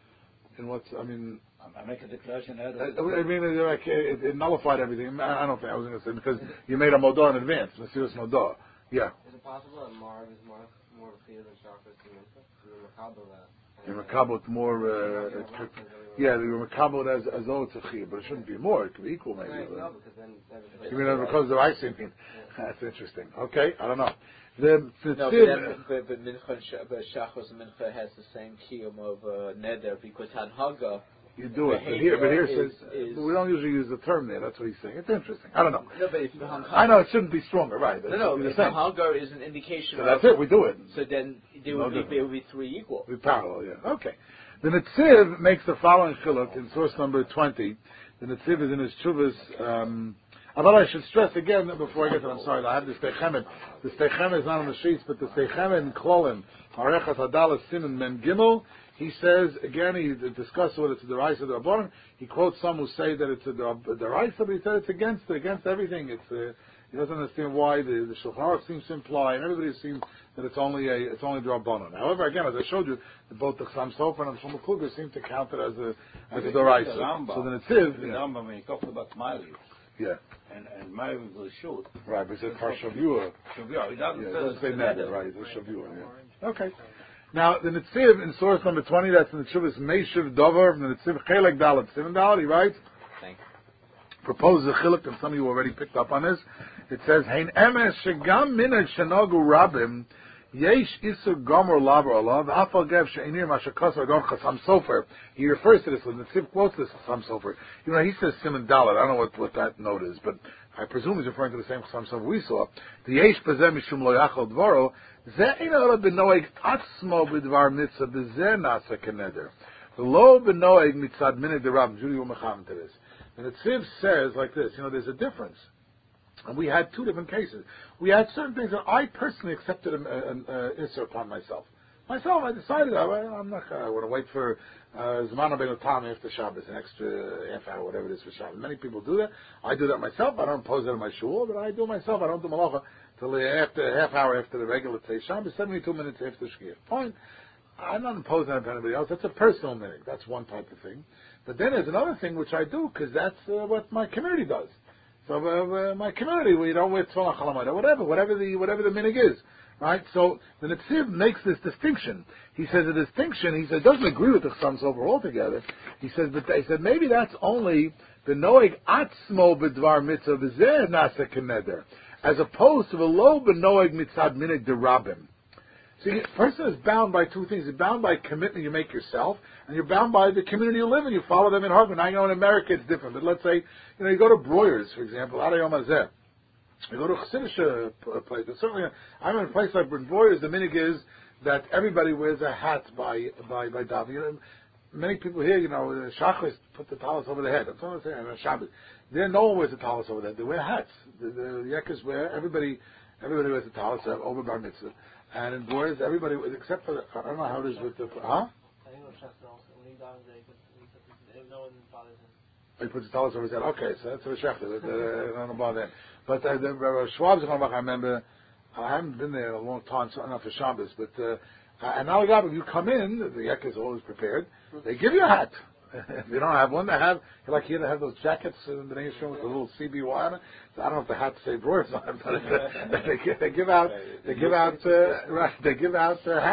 And what's I mean. I make a declaration I, ahead. I mean, it, like, it, it nullified everything. I I don't think I was going to say because you made a modor in advance, Mesiras Modor. Yeah. Is it possible that Marv is more more clear than Shachar to Mincha? You're Makabel that. You're Makabel more. Uh, uh, yeah, you're Makabel as as though it's a chiyuv, but it shouldn't be more. It could be equal, maybe. Right, But, no, because then. then you mean uh, because of the rice? You mean that's interesting. Okay, I don't know. The, the No, but, tiv- then, but, but mincha and Sh- but shachos and mincha has the same kiyum of uh, neder because hanhaga. you do it, but here, but here Behavior says is- we don't usually use the term there. That's what he's saying. It's interesting. I don't know. No, but if hanhaga. I know it shouldn't be stronger, right? It No, no. should be If the same. hanhaga is an indication So of. that's it. We do it. So then there No would be different. there would be three equal. We parallel, yeah. Okay. The Netziv makes the following chiluk in source number twenty. The Netziv is in his Chuvas. Um, although I should stress again before I get to it, I'm sorry, I have the Steichemet. The Steichemet is not on the sheets, but the Steichemet in Klolim, Harechas Adalas Simen Mem Gimel, he says, again, he discussed whether it's a deraisa or a rabbanon. He quotes some who say that it's a deraisa, but he said it's against against everything. It's uh, he doesn't understand why the, the Shulchan Aruch seems to imply, and everybody seems that it's only a it's only rabbanon. However, again, as I showed you, both the Chassam Sofer and the Shlomo Kluger seem to count it as a as a deraisa. So the Netziv, The yeah, Rambam, when he talked about Ma'ariv, yeah, and, and Ma'ariv will shoot. right, but it's a Shavua. Shavua, he doesn't Yeah, it say doesn't say it's neder, neder. right? It's a Shavua, yeah. Okay. Now, the Netziv in source number twenty, that's in the Chuvas Meishiv Dover, from the Netziv Chelek Dalet Siman Dalet, he writes, Thank you. proposes a chiluk, and some of you already picked up on this. It says, Hein emes shegam minag shenogu rabim, yesh isu gomer lavar olav, afal gev she'enir mashakos agom chasam sofer. He refers to this, when the Netziv quotes this chasam sofer. You know, he says Siman Dalet, I don't know what, what that note is, but I presume he's referring to the same chasam sofer we saw. The yesh bezeh mishum lo yachol dvoro, זה אינו בנוהג עצמו בדבר מצווה, בזה נעשה כנדר. ולא בנוהג מצד מנהג דרב, Judy will mecham to this. And the Tziv says like this, you know, there's a difference. And we had two different cases. We had certain things that I personally accepted an Isser upon myself. Myself, I decided I, I'm not I want to wait for Zman Ben Otam after Shabbos, an extra half hour, whatever it is for Shabbos. Many people do that. I do that myself. I don't impose that on my shul, but I do it myself. I don't do malacha till after half hour after the regular Tzei Shabbos, seventy-two minutes after Shkia. Fine. I'm not imposing that on anybody else. That's a personal minute. That's one type of thing. But then there's another thing which I do because that's uh, what my community does. So uh, uh, my community, we don't wear tefillin chalamayda, whatever, whatever the whatever the minhag is, right? So the Netziv makes this distinction. He says a distinction. He says doesn't agree with the Chassam Sofer altogether. He says, but he said maybe that's only the noeg atzmo b'dvar mitzvah b'zeh nasa keneder, as opposed to the lo b'noeg mitzad minhag derabim. See, a person is bound by two things. You're bound by commitment you make yourself, and you're bound by the community you live in. You follow them in Harvard. I know in America it's different, but let's say, you know, you go to Breuer's, for example, Adayom Hazeh. You go to a Chassidish uh, place, but certainly, I'm in a place like Breuer's, the minhag is that everybody wears a hat by, by, by Dav. You know, many people here, you know, the Shachris put the talis over their head. That's what I'm saying, on Shabbos. There, no one wears a talis over their head. They wear hats. The, the Yekkes wear, everybody, everybody wears a talis uh, over Bar Mitzvah. And in boys, everybody, except for, I don't know how it is with the, huh? I think it was Chester also. When he died, they put, he put his, no one bothers him. He puts the talis over his head. Okay, so that's a Shechter. I don't know about that. But uh, the uh, Schwab's, I remember, I haven't been there in a long time, so not for Shabbos, but, uh, and now you come in, the Yek is always prepared, they give you a hat. If you don't have one, they have, like here they have those jackets in the nation with the little C B Y on it. So I don't know if the hats say Breuer's on it, but they, they give out, they give out, uh, right, they give out uh, hats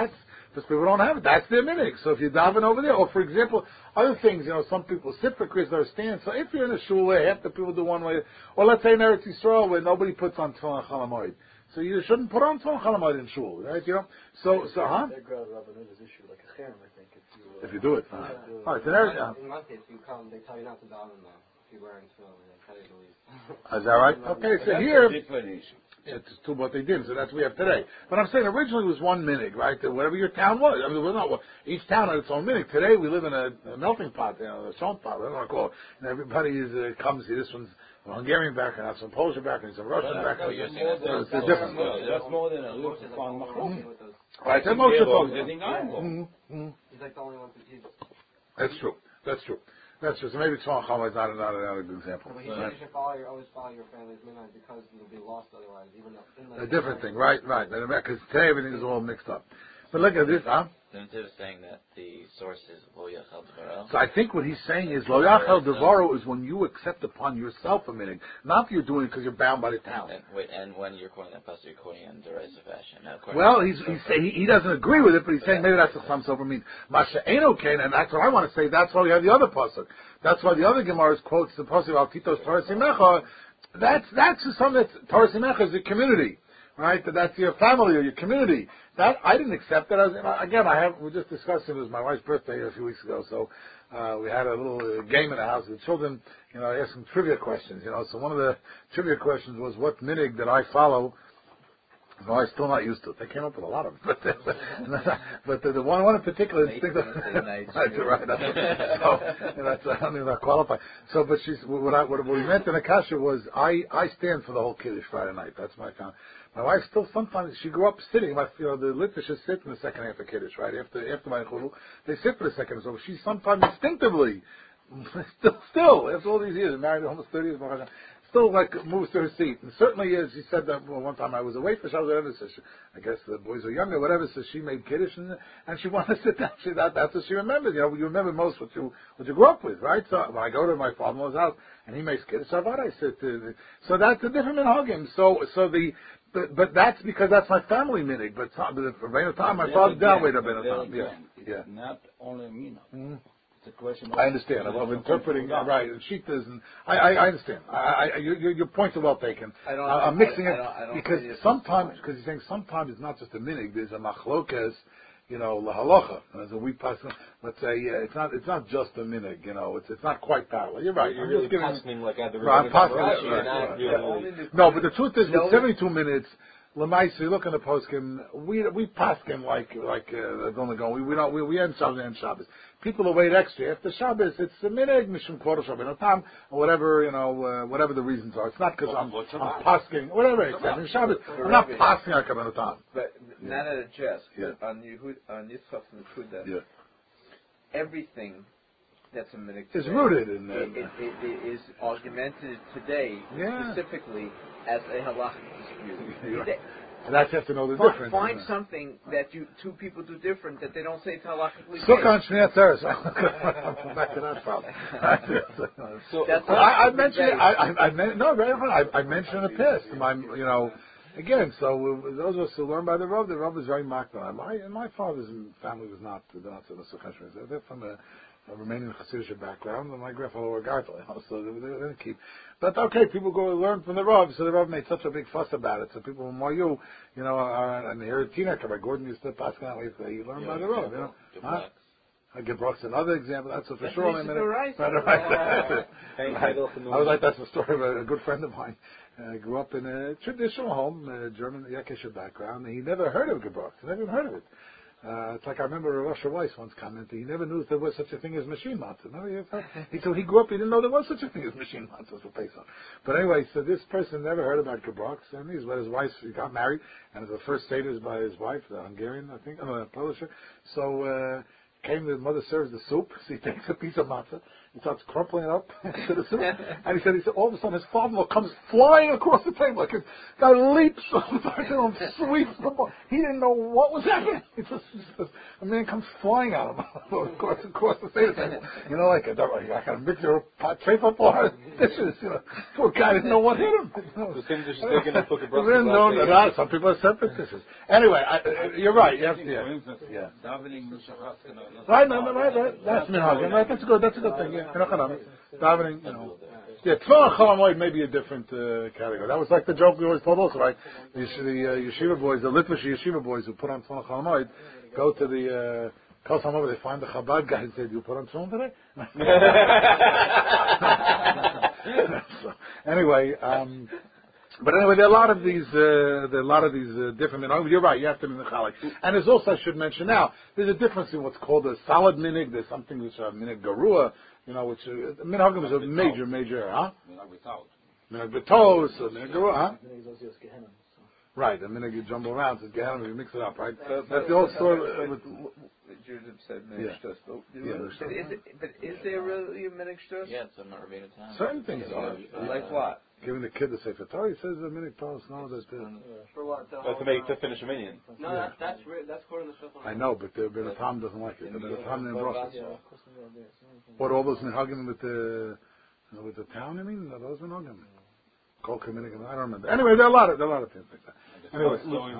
Because people don't have it. That's their minhag. So if you're davening over there, or for example, other things, you know, some people sit for Kriyas or stand. So if you're in a shul where half the people do one way, or let's say in Eretz Yisrael where nobody puts on Tefillin Chol Hamoed. So you shouldn't put on Tefillin Chol Hamoed in shul, right? You know. So so huh? They grab Rabbanuta's issue like a cherem, I think. If you, uh, If you do it. yeah. Uh, all right, so there, uh, In my case, you come, they tell you not to daven though. If you're wearing tefillin, they tell you to leave. is that right? Okay, so That's here. a different issue. It's two what they did, so that's what we have today. But I'm saying originally it was one minhag, right? That whatever your town was. I mean, we're not, each town had its own minhag. Today we live in a, a melting pot, you know, a salt pot, whatever you want to call it. And everybody is, uh, comes, see, this one's a Hungarian background, have some Polish background, some Russian But background. that's, So that's, it's that's, different. that's more than a little fun machloket. Right, that's Moshe told you. Mm-hmm. He's like the only one who he's. That's true. That's true. That's true. So maybe Tzvon Chama is not, not, not a good example. But he Right. said you should follow your, always follow your family's minhag because you'll be lost otherwise. Even though, in like A different thing, right, right. Because today everything is all mixed up. But look at this, huh? Then they're saying that the source is Lo Yachal Devaro. So I think what he's saying is, Lo Yachal Devaro is when you accept upon yourself a minhag. Not that you're doing it because you're bound by the town. And, wait, and when you're quoting that pastor, you're quoting in derisive fashion. Now, according Well, to- he's, he's say, he, he doesn't agree with it, but he's saying maybe that's what some sober means. Masha Eno Kain, and that's what I want to say. That's why we have the other pasuk. That's why the other Gemara quotes the pasuk about Titos Torah Simecha. That's that's something that's Torah Simecha is a community, right? That that's your family or your community. That I didn't accept that. I was, again, I have we just discussed it. It was my wife's birthday a few weeks ago, so uh, we had a little uh, game in the house. The children, you know, I asked them trivia questions. You know, so one of the trivia questions was, "What minhag did I follow?" No, I'm still not used to it. They came up with a lot of them. But, but the, the one, one in particular, instinctive, right, right. That's, so, and that's, I don't even know qualify. So, but she's, what I, what we meant in Akasha was, I, I stand for the whole Kiddush Friday night. That's my count. My wife still sometimes, she grew up sitting, my, you know, the Litvish sit in the second half of Kiddush, right? After, after my Chulu, they sit for the second. So she sometimes instinctively, still, still, after all these years, married almost thirty years, still like moves to her seat. And certainly, as she said that well, one time I was away for Shabbos, whatever, so she, I guess the boys were younger, whatever, so she made Kiddush and, and she wanted to sit down. She, that, that's what she remembers. You know, you remember most what you, what you grew up with, right? So when I go to my father-in-law's house and he makes Kiddush, so what I sit to, so that's a different minhagim. So, so the, but, but that's because that's my family minhag. But the Rabbeinu Tam, my father down with Rabbeinu Tam. Yeah, yeah. Not only mina. Mm-hmm. It's a question of I understand. I'm, I'm interpreting, right, and Shitas, and I, I, I understand. I, I, your, your points are well taken. I don't. I'm I, mixing I, it I don't, I don't because see it sometimes, as because he's saying sometimes it's not just a minhag. There's a machlokes, you know, lahalocha. As a we pass, let's say, yeah, it's not, it's not just a minhag. You know, it's, it's not quite parallel. You're right. You're I'm really just giving, passing like at the right, I'm passing, Rashi, right, you're not right, really- right. No, but the truth is, No. with seventy-two minutes. Lamaisa, you look in the poskim. We we pass him like like uh, going to go. We we don't we, we end Shabbos and Shabbos. People who wait extra after Shabbos. It's a minhag mishum kvodas Rabbeinu Tam or whatever you know uh, whatever the reasons are. It's not because I'm I'm passing whatever it's in Shabbos. I'm not passing like Rabbeinu Tam. But not at a jest. Yeah. On Yehud, on Yitzchak and Kuda, Yeah, everything that's a minhag it's today, rooted in It, uh, it, it, it is augmented today Yeah. specifically as a halachic dispute. Right. They- and that's you have to know the Find, difference. find isn't it? something that you two people do different that they don't say it's halachically Sukkah and Shmini Atzeres. I'm back to that problem. So that's Well, I, I mentioned it. I, I, I men- no, very hard. I, I mentioned it in the past. My, you know, again. So uh, those of us who learn by the Rav, the Rav is very mocked on. My my father's family was not they're not from the Sukkah. They're from a, a Romanian Hasidic background, and my grandfather were Gartel, you know, so they, they didn't keep. But okay, people go learn from the Rav, so the Rav made such a big fuss about it. So people from Mayu, you know, are, and here at Tina, by Gordon used to pass that way. So you learn by the Rav, you know. Huh? I give Brooks another example. That's a for That sure. makes I it mean, right. right, right. Hey, Right. title from the I was like, that's the story of a, a good friend of mine. Uh, grew up in a traditional home, uh, German Yakisha background. And he never heard of Gebrach. He never even heard of it. Uh, it's like I remember Rosh Weiss once commented, he never knew there was such a thing as machine matzah. No, he, he said he grew up, he didn't know there was such a thing as machine matzah for Pesach. But anyway, so this person never heard about Gebrach, and he's with his wife, he got married, and the first Seder is by his wife, the Hungarian, I think, no, a Polish. So, uh, came, the mother serves the soup, so he takes a piece of matzah, He starts crumpling it up to the suit. And he said, he said, all of a sudden his father-in-law comes flying across the table. Like a guy leaps, sweeps the ball. He didn't know what was happening. He just, just, a man comes flying at him across, across the table. You know, like a, like a mixer of pot, tray football dishes. You know, poor guy didn't know what hit him. You know. The same dish is taken and put the We didn't know that. Some people are separate dishes. Anyway, I, uh, you're right. You have to, yeah. For instance, Yeah. davening Mishachat. Right, no, no, right, right. That's minhagim, right? That's a good. That's a good thing. Yeah, davening, you know. Yeah, Tefillah Cholamoid may be a different uh, category. That was like the joke we always told also, right? The, the uh, yeshiva boys, the Litvish yeshiva boys who put on Tefillah Cholamoid, go to the uh, Kol Cholamoid, they find the Chabad guy and say, "Do you put on Tefillah today?" So, anyway. Um, But anyway, there are a lot of these, uh, there are a lot of these uh, different minhagim. You're right, you have to be mechalik. And there's also, I should mention now, there's a difference in what's called a solid minig. There's something which a minig garua, you know, which uh, minhagim is a major, major, huh? Minig betos, minig garua, huh? Right, a minig you jumble around, so Gehenna, you mix it up, right? But, That's the old story. Uh, with, Judith said Yeah. minig shtus, but, Yeah. but is it, but is there really a minig shtus? Yeah, it's a Marvina time. certain things are. Like what? Giving the kid the Sefer Torah, he says a minig post, no, that's it. For what? The But to make to finish a minion. No, that, that's re- that's according to Shulchan I know, but the Ben Tam doesn't like it. The Ben Tam in Brussels. What, all those minhagim with the with the town? I mean, are those minhagim? Kol Kaminig, I don't remember. Anyway, there are a lot of there are a lot of things like that. Anyway,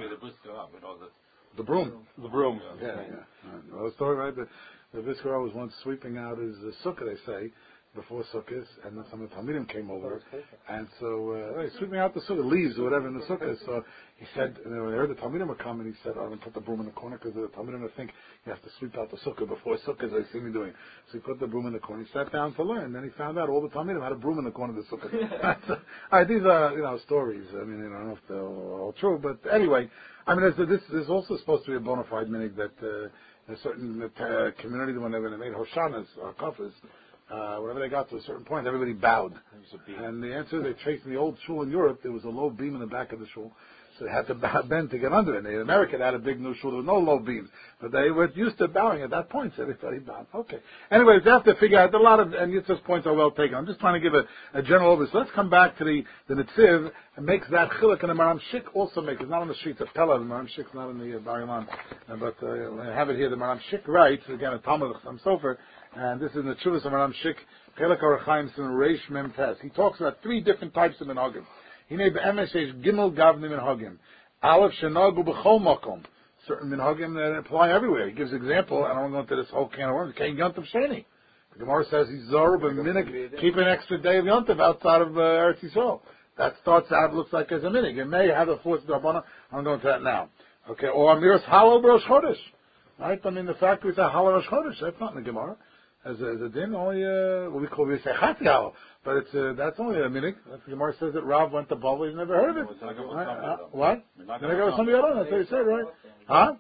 the broom, The broom. yeah, yeah. Right. Well, the story, right? The the Brisker was once sweeping out his uh, sukkah, they say, before Sukkot, and then some of the Talmidim came over, and so uh, hey, sweeping out the sukkah, leaves or whatever in the sukkah. So he said, and when I heard the Talmidim were coming, he said, "I'm going to put the broom in the corner because the Talmidim would think you have to sweep out the sukkah before sukkah, as they see me doing." So he put the broom in the corner. He sat down to learn. Then he found out all the Talmidim had a broom in the corner of the sukkah. All right, these are you know stories. I mean, you know, I don't know if they're all true, but anyway, I mean, there's, this is also supposed to be a bona fide minig that uh, in a certain uh, community, whenever they made hoshanas or kafas, Uh, whenever they got to a certain point, everybody bowed. And the answer, they traced in the old shul in Europe, there was a low beam in the back of the shul. So they had to bow, bend to get under it. In America, they had a big new shul, there was no low beams. But they were used to bowing at that point, so everybody bowed. Okay. Anyways, they have to figure out, a lot of, and Yitzhak's points are well taken. I'm just trying to give a, a general overview. So let's come back to the, the Netziv, and makes that chiluk, and the Maram Shik also makes, it's not on the streets of Pella, the Maram Shik's not in the uh, Bar Ilan. Uh, but uh, I have it here, the Maram Shik writes, again, a Talmud of Sofer, and this is in the Chuvas of Maram Shik, Chelek Orachaim Sim Reish Mem Tes. He talks about three different types of minhagim. He named Be'emes Eish Gimel Gavni minhagim. Aleph Shenagu B'chol Makom. Certain minhagim that apply everywhere. He gives example. I don't want to go into this whole can of worms. Kein Yontav Sheni. The Gemara says he's Zor B'minig. Keep an extra day of Yontav outside of uh, Eretz Yisrael. That starts out looks like as a minig. It may have a force d'Rabbanan. I'm going to that now. Okay. Or Amiras Halo B'Rosh Chodesh. Right. I mean the fact we say Halo Rosh Chodesh. That's not in the Gemara. As a, as a din, only uh, what we call V'Sechat Yal, but it's uh, that's only a minig. The Gemara says that Rav went to Babel. He's never heard of it. Right? Uh, what? Minig of somebody else. That's what he said, right? Huh?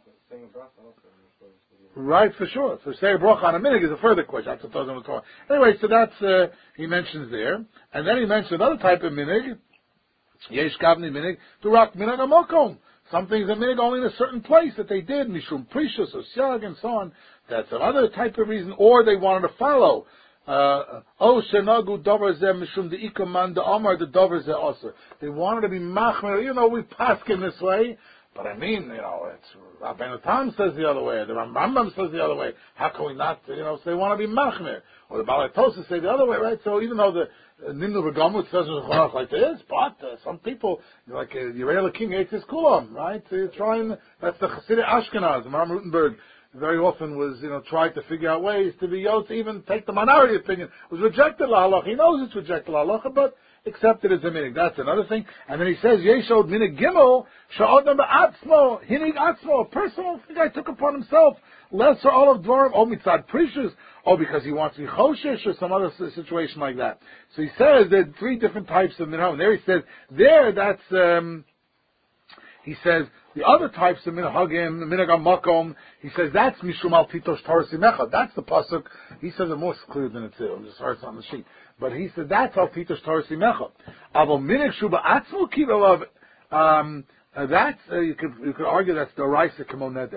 Right, for sure. So say a bracha on a minig is a further question. That's what I was talking. Anyway, so that's uh, he mentions there, and then he mentions another type of minig. Yesh Kavni minig to rock minig amokom. Some things are minig only in a certain place that they did, mishum precious or siag and so on. That's another type of reason, or they wanted to follow. Oh, shenagu dover zeh mishum the ikaman the amar the dover zeh also. They wanted to be machmer. You know, we paskin this way, but I mean, you know, it's Rabbeinu Tam says the other way. The Rambam says the other way. How can we not? You know, so they want to be machmer, or the Balei Tosas say the other way, right? So even though the Nimnu V'Gamut says it's like this, but uh, some people, like uh, Yerei King hates his kulam, right? So you're trying. That's the Chassidic Ashkenaz, Maram Rutenberg. Very often was, you know, tried to figure out ways to be able to even take the minority opinion. It was rejected la halacha. He knows it's rejected la halacha, but accepted as a minig. That's another thing. And then he says, Yeshod minig gimel, sha'odam ba'atzmo, hinig atzmo, a personal thing I took upon himself, lesser all of dvarim, or mitzad precious, or because he wants to be choshesh, or some other situation like that. So he says there are three different types of minhag. There he says, there that's, um, he says, the other types of minhagim, the minhag makom, he says that's mishum al titosh Torah simecha. That's the pasuk. He says it more clear than it too. I'm just sorry it's on the sheet. But he said that's al titosh Torah simecha. Avo minhag shuba atzmo kivelav. Um, that's uh, you could you could argue that's the raisa kamo neder.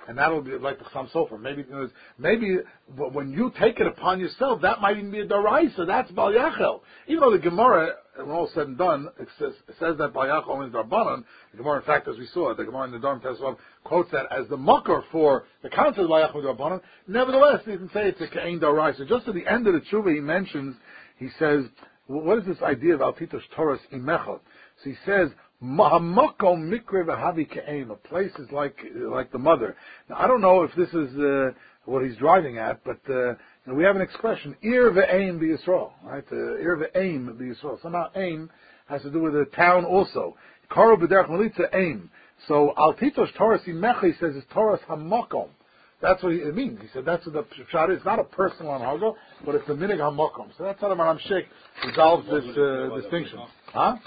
and that'll be like the Chasam Sofer. Maybe, you know, maybe when you take it upon yourself, that might even be a Daraisa. That's Bal Yachel. Even though the Gemara, when all said and done, it says, it says that Bal Yachel only is Darbanan. The Gemara, in fact, as we saw, the Gemara in the Darm Tesvav quotes that as the Makar for the concept of Bal Yachel Darbanan. Nevertheless, you can say it's a Ke'en Daraisa. Just at the end of the Tshuva, he mentions, he says, what is this idea of Altitosh Torahs Imechel? So he says, Mahamokom mikre v'havi ke'ein. A place is like like the mother. Now, I don't know if this is uh, what he's driving at, but uh, you know, we have an expression, Ir ve'ein b'Yisrael, right? Uh, Ir ve'ein b'Yisrael. Somehow aim has to do with the town also. Karo b'derech melitza aim. So Altitosh Torahs Imecha, he says, is Torahs Hamokom. That's what it means. He said that's what the pshat is. It's not a personal anhaga, but it's the minig hamokom. So that's how the Maram Sheikh resolves this uh, distinction. Huh?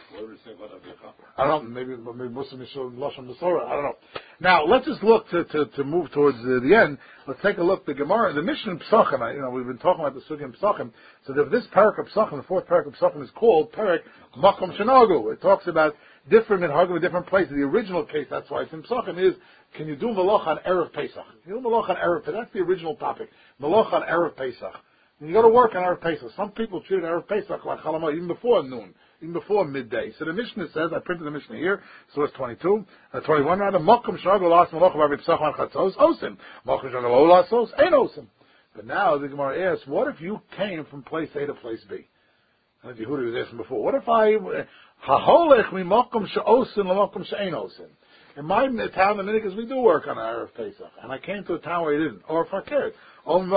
I don't know. Maybe maybe Muslim Lashon Masora. I don't know. Now let's just look to to, to move towards uh, the end. Let's take a look. The Gemara, the Mishnah in Pesachim. You know, we've been talking about the Sugya in Pesachim. So that this parak of Pesachim, the fourth parak of Pesachim, is called parak Makom Shenagu. It talks about different minhagim in different places. The original case, that's why it's in Pesachim, is can you do Malach on Erev Pesach? Can you do Malach on Erev Pesach? That's the original topic. Malach on Erev Pesach. And you go to work on Erev Pesach. Some people treat Erev Pesach like Chalamah, even before noon, even before midday. So the Mishnah says, I printed the Mishnah here, source twenty-two, uh, twenty-one rather, Mokum Shagol Las Malach Erev Pesach on Chatzos, Osim. Mokum Shagol Olasos, Ein Osim. But now the Gemara asks, what if you came from place A to place B? And Yehuda was asking before, what if I, Haholech mi Mokum Sha'osim Lamokum Sha'ein Osim? In my town, the Minik is we do work on Erev Pesach, and I came to a town where I didn't, or if I cared. In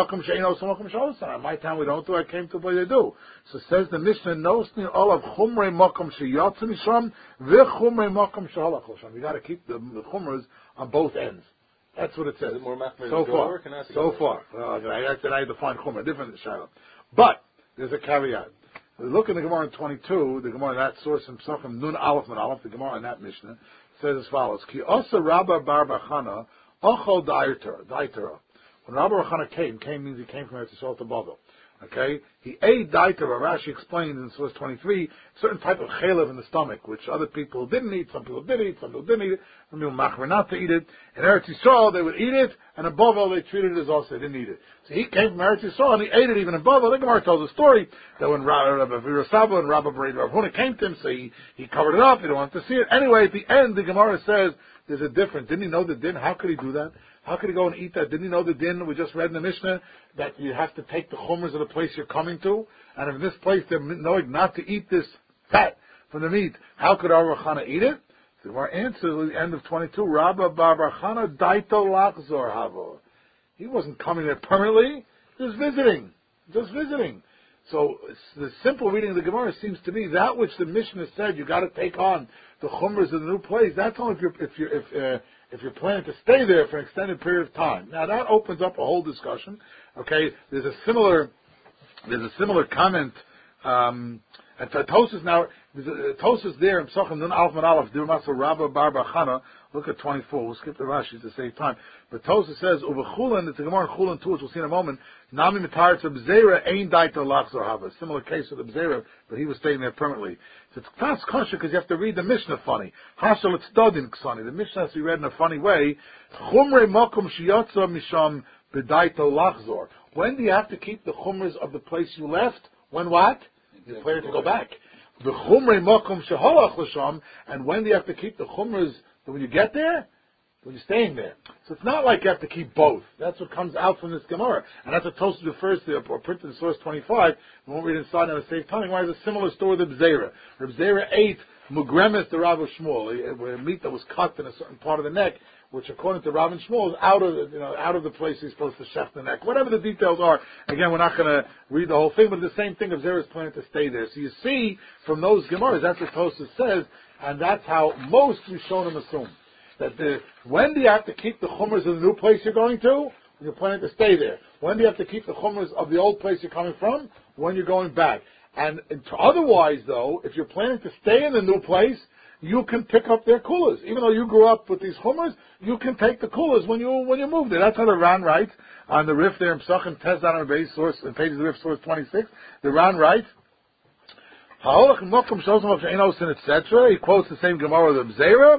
my town we don't do. I came to where they do. So says the Mishnah, Nosni all of Chumrei Mokum Sheyatzu Misham v'Chumrei Mokum Shehalach L'Sham. You got to keep the, the Chumras on both ends. That's what it says. More so far, so far. Well, I said I had to find Chumrah, different Shiloh. But there's a caveat. We look in the Gemara in twenty-two, the Gemara in that source in Pesachim Nun Aleph Nun Aleph, the Gemara in that Mishnah says as follows: Ki Osa Rabba Bar Bachana Ochol Daitera Daitera. When Rabbi Rachana came, came means he came from Eretz Yisrael to Bavel. Okay? He ate daiter, Rashi explained in source twenty-three, certain type of chalev in the stomach, which other people didn't eat, some people did eat, some people didn't eat it, some people machmer not to eat it. In Eretz Yisrael, they would eat it, and in Bavel, they treated it as also they didn't eat it. So he came from Eretz Yisrael, and he ate it even in Bavel. The Gemara tells a story that when Rabbi Virasaba and Rabbi Bered Rav Huna came to him, so he, he covered it up, he didn't want to see it. Anyway, at the end, the Gemara says, there's a difference. Didn't he know the din? How could he do that? How could he go and eat that? Didn't he know the din we just read in the Mishnah that you have to take the chumras of the place you're coming to? And if in this place they're knowing not to eat this fat from the meat, how could our Rachana eat it? So our answer at the end of twenty-two, Rabba Bar Rachana Daito Lachzor Havo. He wasn't coming there permanently, just visiting. Just visiting. So the simple reading of the Gemara seems to be that which the Mishnah said you got to take on the chumras of the new place. That's only if you're if you're if uh, if you're planning to stay there for an extended period of time. Now that opens up a whole discussion. Okay, there's a similar there's a similar comment. Um, and Tosas now there's a Tosas there in Pesachim Nun Aleph Nun Aleph Dirmas Rabba Bar Bachana. Look at twenty-four. We'll skip the Rashi to save time. But Tosas says over Chulin. It's a Gemara in Chulin too, which we'll see in a moment. Nami Mitar to Bzeira Ein Daita Lachzor Hava. Similar case with the Bzeira, but he was staying there permanently. So it's not kosher because you have to read the Mishnah funny. Hashal it's Dodin Ksani. The Mishnah has to be read in a funny way. Chumrei Mokum Shiyotza Misham Bedaito Lachzor. When do you have to keep the chumras of the place you left? When what? You plan to go back. The Chumrei Mokum Sheholach L'Sham. And when do you have to keep the chumras? When you get there, when you're staying there. So it's not like you have to keep both. That's what comes out from this Gemara. And that's what Tosfos refers to, or printed in source twenty-five. We won't read inside now to save time. Why is a similar story with Bzeira? Bzeira ate Mugremes the Rav Shmuel, where meat that was cut in a certain part of the neck, which according to Rav Shmuel is out of the, you know, out of the place he's supposed to chef the neck. Whatever the details are, again, we're not going to read the whole thing, but the same thing, Bzeira is planning to stay there. So you see from those Gemaras, that's what Tosfos says, and that's how most Rishonim assume. That the, when do you have to keep the chumras of the new place you're going to? When you're planning to stay there. When do you have to keep the chumras of the old place you're coming from? When you're going back. And, and otherwise, though, if you're planning to stay in the new place, you can pick up their coolers. Even though you grew up with these chumras, you can take the coolers when you when you move there. That's how the Ran writes on the Rif there in Pesachim Tez on our base source in pages of the Rif source twenty-six. The Ran writes, et cetera. He quotes the same Gemara of the Bzeira.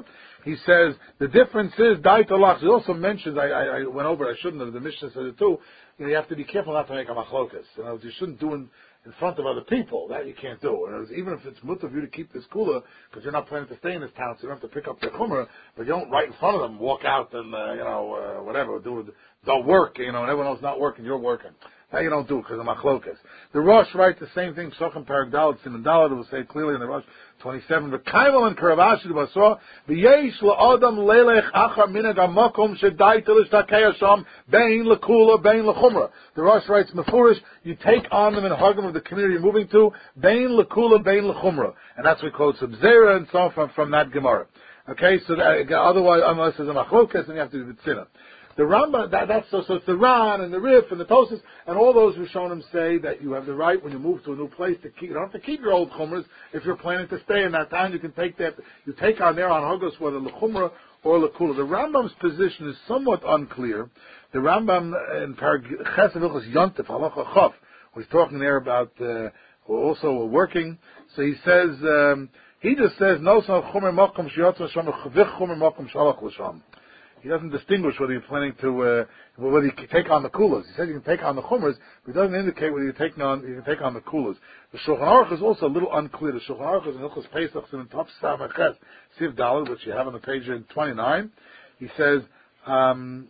he says the difference is daitolach. He also mentions, I, I, I went over, I shouldn't have, the Mishnah said it too, you know, you have to be careful not to make a machlokas. You know, you shouldn't do in, in front of other people. That you can't do. And even if it's mutter for you to keep this cooler, because you're not planning to stay in this town, so you don't have to pick up the chumrah, but you don't right in front of them walk out and, uh, you know, uh, whatever, do don't work, you know, and everyone else not working, you're working. That you don't do because of machlokas. The Rosh writes the same thing. Shochem Parak Daled Siman Daled will say clearly in the Rosh twenty-seven. V'kaimal and Karavashi Basra v'yesh la'adam leilech achar minag hamakom shedai tilish takei Hashem bein lekula bein lechumra. The Rosh writes mefurish. You take on them and hug them of the community you're moving to bein lekula bein lechumra, and that's what we quote Subzera and so on from, from that Gemara. Okay, so that, otherwise unless there's a machlokas, then you have to do the tzina. The Rambam, that, that's so, so it's the Ran and the Rif and the Tosas, and all those who shown him say that you have the right when you move to a new place to keep, you don't have to keep your old chumras. If you're planning to stay in that town, you can take that, you take on there on Hagos whether l'chumra or l'kula. The Rambam's position is somewhat unclear. The Rambam in Parag Ches Hilchos Yontif, Halacha Chav, was talking there about, uh, also working, so he says, um, he just says, no, so chumra makom shiyotz l'sham, v'ch chumra makom shalach l'sham. He doesn't distinguish whether you're planning to, uh, whether you can take on the coolers. He says you can take on the chumras, but he doesn't indicate whether you're taking on, you can take on the coolers. The Shulchan Aruch is also a little unclear. The Shulchan Aruch is in Hilchos Pesach, in Top Samachet, Siv Daled, which you have on the page in twenty-nine. He says, um,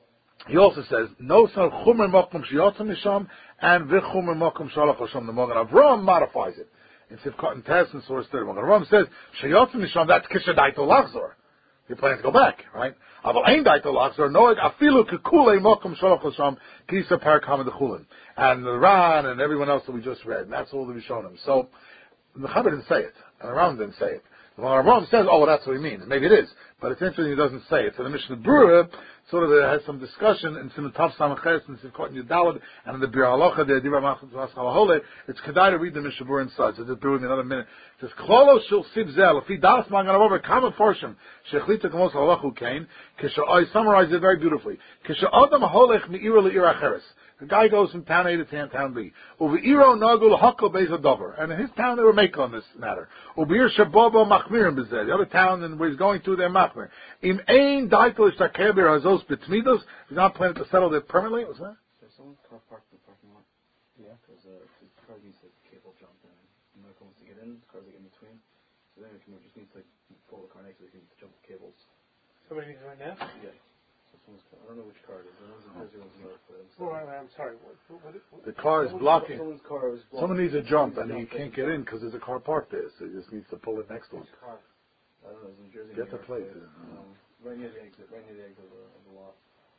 he also says, no son chumer mokum shiyotzim misham, and v'chumer mokum shalach l'sham. The Magen Avraham modifies it. In Siv Cotton Test in source thirty. Magen Avraham says, shiyotzim misham, that's kishadaito lachzor. You're planning to go back, right? Aval ein daito lachzor, noeg afilu kekule mokum shalach l'sham, kisa parak hamad and the Ran and everyone else that we just read. And that's all that we shown him. So, the Mechaber didn't say it, and the Ram didn't say it. The Ram says, oh, well, that's what he means. Maybe it is, but it's interesting he doesn't say it. So the Mishnah Berurah sort of uh, has some discussion in Siman Tav Samachet and Sivkot Yudalad, and in the Bir Halacha, the Dibra Machat Vashalahole, it's kedai to read the Mishnah Berurah inside. So just bear with me another minute. It says, Klolo shel Sibzel, if he das magan over, common portion, shechlita kamos halachu kain, I summarize it very beautifully. Kisha Adam holech mi'ira le'ira acheres. The guy goes from town A to town, town B. Uve'iro nagul hakol beis hadover. And in his town they were making on this matter. Uve'ir shabobo machmirim bezeh. The other town and where he's going to, they're machmir. Im ein daitel ishtakeh b'razos b'tmidos. He's not planning to settle there permanently. What's that? There's someone's car parked in the parking lot. Yeah. Because uh, the car needs a cable jump in. And no one wants to get in. Cars are in between. So then we can just need to like, pull the car next so they can jump the cables. Somebody needs right now? Yeah. I don't know which car it is. The one's in Jersey, one's in North. Well, I'm sorry. What, what, what, the car is blocking. Someone's car is blocking. Someone needs a jump and he can't get in because there's a car parked there, so he just needs to pull it next to him. Car. I don't know. It's in Jersey. Get the plate. Um, right near the exit. Right near the exit of the, of the lot.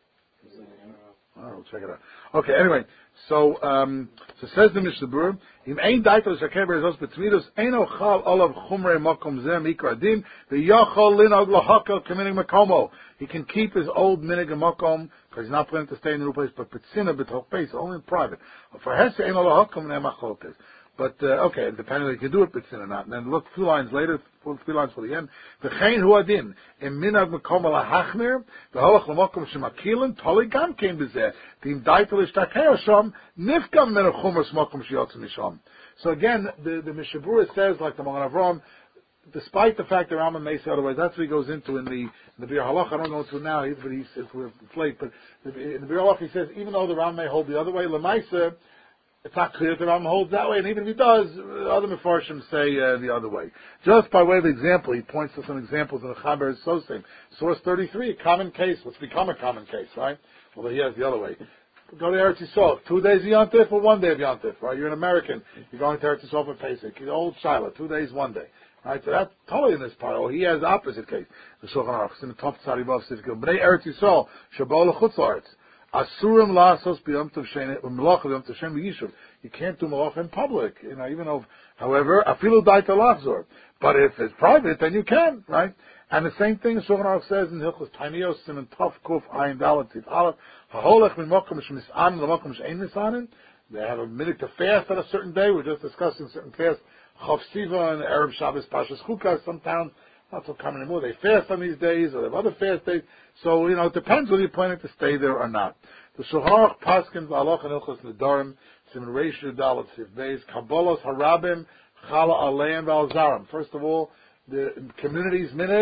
I'll check it out. Okay, anyway, so um, so says the Mishnah Berurah, Im ein daitel shakeh berazos betmidos eino chal olav chumrei makom zeh mikra din v'yachol linog lahakal k'minig makomo. He can keep his old minig and makom because he's not planning to stay in the new place, but betzina b'toch beis, only in private. For hesse eino lahakal ne machlotes. But, uh, okay, depending on if you can do it, betzina or not. And then look two lines later, three lines for the end. V'chein hu adin, im minag mekom ala hachmir, v'holach l'mokom shemakilin, toli gam kein bezeh, v'im daitel ishtakei Hashem, nifgam min achumras mokom sheyotze misham. So again, the, the Mishnah Berurah says, like the Magen Avraham, despite the fact that Rambam may say otherwise, that's what he goes into in the, in the Bir Halacha. I don't go into it now, but he says, we're late, but in the Bir Halacha he says, even though the Rambam may hold the other way, Lemaisa, it's not clear that the Rambam holds that way, and even if he does, other Mefarshim say uh, the other way. Just by way of example, he points to some examples in the Chaber Sosim. Source thirty-three, a common case, what's become a common case, right? Well, he has the other way. Go to Eretz Yisrael, two days of Yontif or one day of Yontif, right? You're an American, you're going to Eretz Yisrael for Pesach. You're old Shiloh, two days, one day. Right, so that's totally in this part. Oh, he has the opposite case. The Shulchan Aruch, in the top tzadi above, says, B'nei Eretz Yisrael, Shabbat l'chutz la'aretz. Asurim la'asos b'yom tov shein, b'melacha b'yom tov shein b'yishuv. You can't do malacha in public, you know, even though, however, afilu daita lachzor. But if it's private, then you can, right? And the same thing Shulchan Aruch says in Hilchos Tainiyos, Siman Tov Kuf Ayin Dalet Tiv Aleph, Ha'holech min mokum sh'mis'anin l'mokum she'ein mis'anin. They have a minute to fast on a certain day. We're just discussing certain fasts. Chav Siva and Arab Shabbos Pashas Chukas, some towns, not so common anymore. They fast on these days, or they have other fast days. So, you know, it depends whether you're planning to stay there or not. The Shulchan Aruch Paskins Alach and Hilchos Nedarim, Siman Reish Dalet Siv Beis, Kabbalos Harabim, Chala Aleim Valzarim. First of all, the community's minig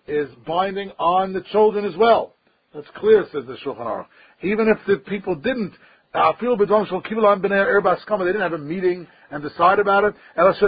is binding on the children as well. That's clear, says the Shulchan Aruch. Even if the people didn't, uh, they didn't have a meeting and decide about it. They have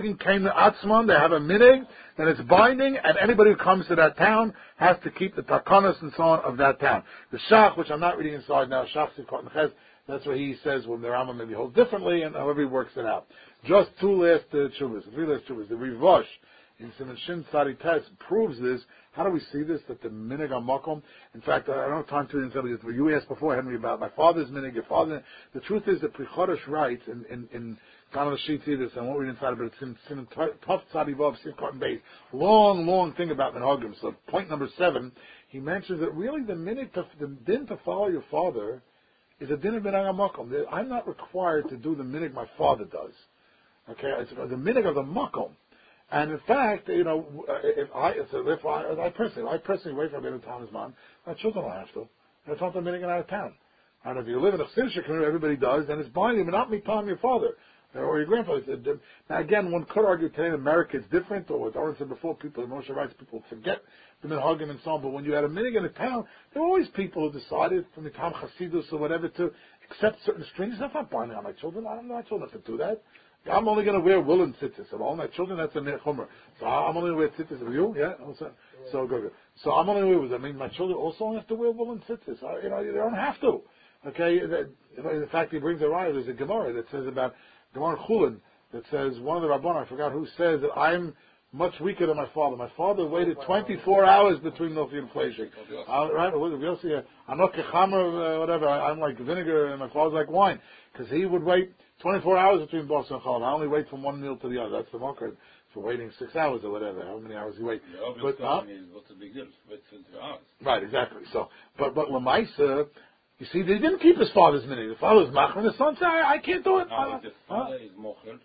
a minig, then it's binding, and anybody who comes to that town has to keep the takanas and so on of that town. The Shach, which I'm not reading inside now, Shach Sivkot Neches, that's what he says, when the Rambam maybe holds differently, and however he works it out. Just two last uh, chuvas, three last chuvas. The Rivosh in Siman Shin Tzadi Tes proves this. How do we see this? That the minig amakom. In fact, I don't have time to tell you this. You asked before, Henry, about my father's minig, your father. The truth is that Pri Chodesh writes in in in Kana Sheet see this, and what we inside, but it's in Siman Tov Tzadi Vav Sivkot and Beis. Long, long thing about minhagim. So point number seven, he mentions that really the minig, to, the din to follow your father is a din of minig amakom. I'm not required to do the minig my father does. Okay, it's the minig of the makom. And in fact, you know, if I, if I, I personally, I personally wait for a bit of time as mom, my children don't have to. It's not the minig out of town. And if you live in a Chassidus community, everybody does, then it's binding, but not me telling your father or your grandfather. Now again, one could argue today in America it's different, or what Oren said before, people, Moshe writes, people forget the minhagim and so on, but when you had a minig in a town, there were always people who decided from the time Chassidus or whatever to accept certain strings. That's not binding on my children. I don't know my children have to do that. I'm only going to wear woolen tzitzis. Of all my children, that's a nechumrah. So I'm only going to wear tzitzis. Of you? Yeah? Also, so go good. So I'm only going to wear, I mean, my children also have to wear woolen tzitzis. I, you know, they don't have to. Okay? That, you know, in fact, he brings a raya. There's a Gemara that says about, Gemara Chulin, that says, one of the Rabbanan, I forgot who says that I'm much weaker than my father. My father waited twenty-four hours between milking and fleshing. Uh, right? We'll see. I'm not kechamer, whatever. I'm like vinegar, and my father's like wine. Because he would wait twenty-four hours between Boston and Chol. I only wait from one meal to the other. That's the marker for waiting six hours or whatever. How many hours you wait? The obvious but, uh, question is, what's the big deal? Wait twenty hours. Right, exactly. So, but but Lamaisa, you see, they didn't keep his father's minig. The father was machmer, and the son said, I, I can't do it. Now, uh, if the father uh, is mochel,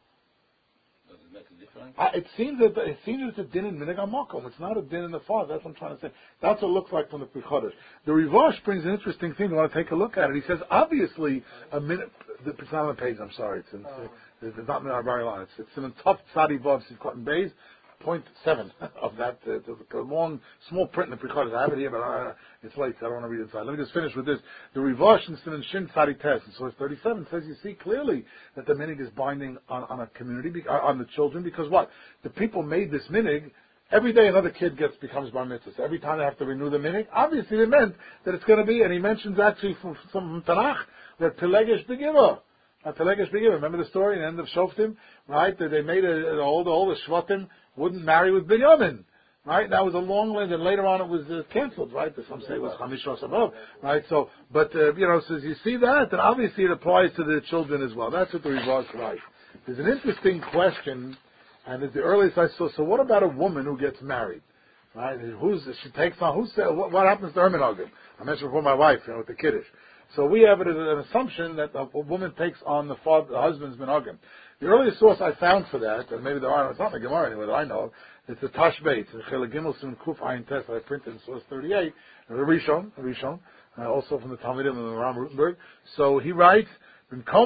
does it make a difference? I, it seems that it seems it's a din in minig amakom. It's not a din in the father. That's what I'm trying to say. That's what it looks like from the Pri Chodesh. The Rivosh brings an interesting thing. I want to take a look at it. He says, obviously, a minute. It's not on the page. I'm sorry. It's, in, oh. it's, it's not in our very line. It's, it's in Tov Tzadi Vav Sivkot and Beis, point seven of that. Uh, it's a long, small print in the Pri Chodesh. I have it here, but uh, it's late, so I don't want to read it inside. Let me just finish with this. The Rivosh in Siman Shin Tzadi Tes, in source thirty-seven, says you see clearly that the minig is binding on, on a community, uh, on the children, because what? The people made this minig. Every day another kid gets becomes bar mitzvah. So every time they have to renew the minig, obviously they meant that it's going to be, and he mentions actually from, from Tanakh, that Pelegesh Begiva. Uh, Pelegesh Begiva. Remember the story in the end of Shoftim? Right? That they made a, a, all, the, all the Shvatim wouldn't marry with Binyamin. Right? That was a long list, and later on it was uh, cancelled, right? Some say it was Chamish Rosabov. Right? So, but, uh, you know, so as you see that, then obviously it applies to the children as well. That's what the Rivosh writes. There's an interesting question. And it's the earliest I saw. So what about a woman who gets married? Right? Who's she takes on? Who's what, what happens to her minhagim? I mentioned before my wife, you know, with the kiddush. So we have it as an assumption that a, a woman takes on the father, the husband's minhagim. The earliest source I found for that, and maybe there are, it's not in the Gemara anyway that I know of, it's the Tash Beitz, in Chele Gimel Sun Kuf Ayin Tes that I printed in source thirty-eight, the Rishon, the Rishon, uh, also from the Talmidim and the Ram Rutenberg. So he writes, and so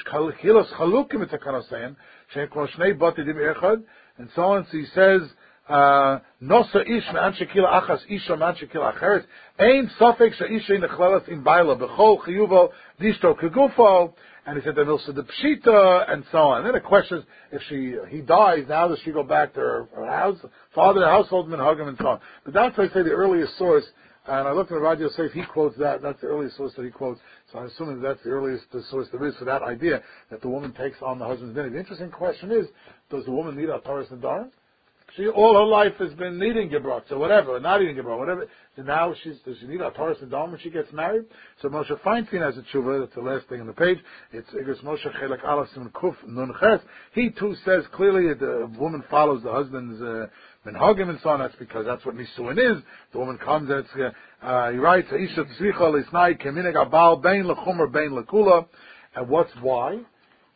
on. So he says, Nosa ish me'an shekila achas isha me'an shekila acheres ein safek she'isha nechlelas in baila b'chol chiyuvo dishto kegufo. And he said that also the pshita and so on. And then the question is, if she he dies, now does she go back to her, her house, father, household minhagim and so on. But that's, I say, the earliest source. And I looked at Radio Safe, he quotes that. That's the earliest source that he quotes. So I'm assuming that's the earliest source there is for that idea that the woman takes on the husband's dignity. The interesting question is, does the woman need a Taurus and Darim? She all her life has been needing Gebrot, so whatever, not eating Gebrot, whatever. So now she's, does she need a Taurus and Darim when she gets married? So Moshe Feinstein has a tshuva, that's the last thing on the page. It's Igros Moshe Chelek Aleph Siman Kuf Nun Ches. He too says clearly that the woman follows the husband's uh, minhagim and so on. That's because that's what nisuin is. The woman comes and it's, uh, he writes, Isha tzricha lisnai keminig abal bein lechumer bein lekula. And what's why?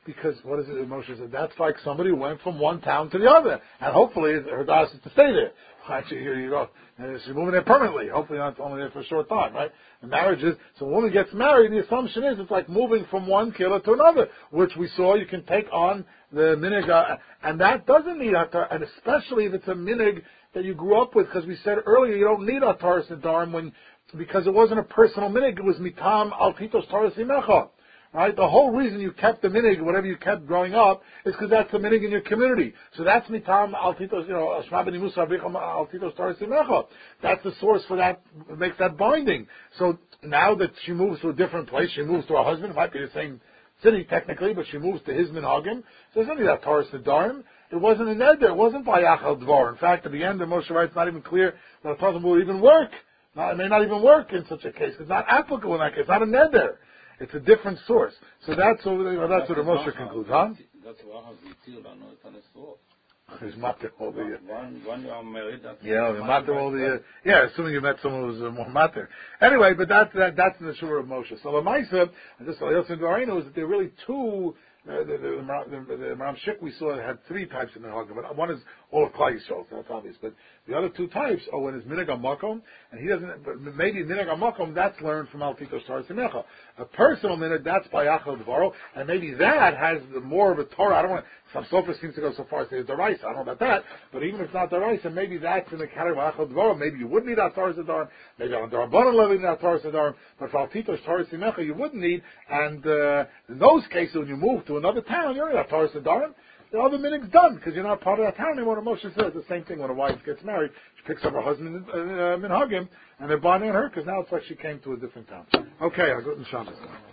because what is it Moshe said? That's like somebody who went from one town to the other, and hopefully her das is to stay there. Actually, here you go. And she's moving there permanently. Hopefully not only there for a short time, right? And marriage is, so when a woman gets married, the assumption is it's like moving from one killer to another, which we saw you can take on the minig, uh, and that doesn't need atar, and especially if it's a minig that you grew up with, because we said earlier you don't need ataris nedarim when, because it wasn't a personal minig, it was mitam altitos taris imecha. Right? The whole reason you kept the minig, whatever you kept growing up, is because that's the minig in your community. So that's mitam altitos, you know, shma b'ni musa avicham altitos taris imecha. That's the source for that, makes that binding. So now that she moves to a different place, she moves to her husband, it might be the same city technically, but she moves to his minhagim. So there's only that taris nedarim. It wasn't a neder, it wasn't by Yachal Dvar. In fact, at the end, the Moshe writes, it's not even clear that a person will even work. Not, it may not even work in such a case. It's not applicable in that case. It's not a neder. It's a different source. So that's what, that's what the Moshe concludes, huh? That's why I have the deal on the store. He's matter all the year. One, one you are married, that's Yeah, the matter all the year. Yeah, assuming you met someone who was uh, more matter. Anyway, but that, that, that's in the Shura of Moshe. So the Maisa, and just what else in Dvarino is that there are really two. Uh, the, the, the, the, the Maram Shik we saw had three types in the Hagam, but one is all of Klal Yisrael, so that's obvious. But the other two types are when it's Minhag HaMakom, and he doesn't, but maybe Minhag HaMakom, that's learned from Altitos Taras Imecha. A personal Minhag, that's by Yachal Dvaro, and maybe that has the more of a Torah. I don't want, some sofas seem to go so far as to say Daraisa, I don't know about that, but even if it's not Daraisa, maybe that's in the category of Yachal Dvaro. Maybe you would need Ataras Adarim, maybe on Darabanan level you need Ataras Adarim, but for Altitos Taras Imecha you wouldn't need, and uh, in those cases when you move to another town, you don't need Ataras Adarim. The other minig's done because you're not part of that town anymore. The Moshe says the same thing when a wife gets married. She picks up her husband uh, uh, minhagim, and they're bonding on her because now it's like she came to a different town. Okay, I'll go to Shabbos.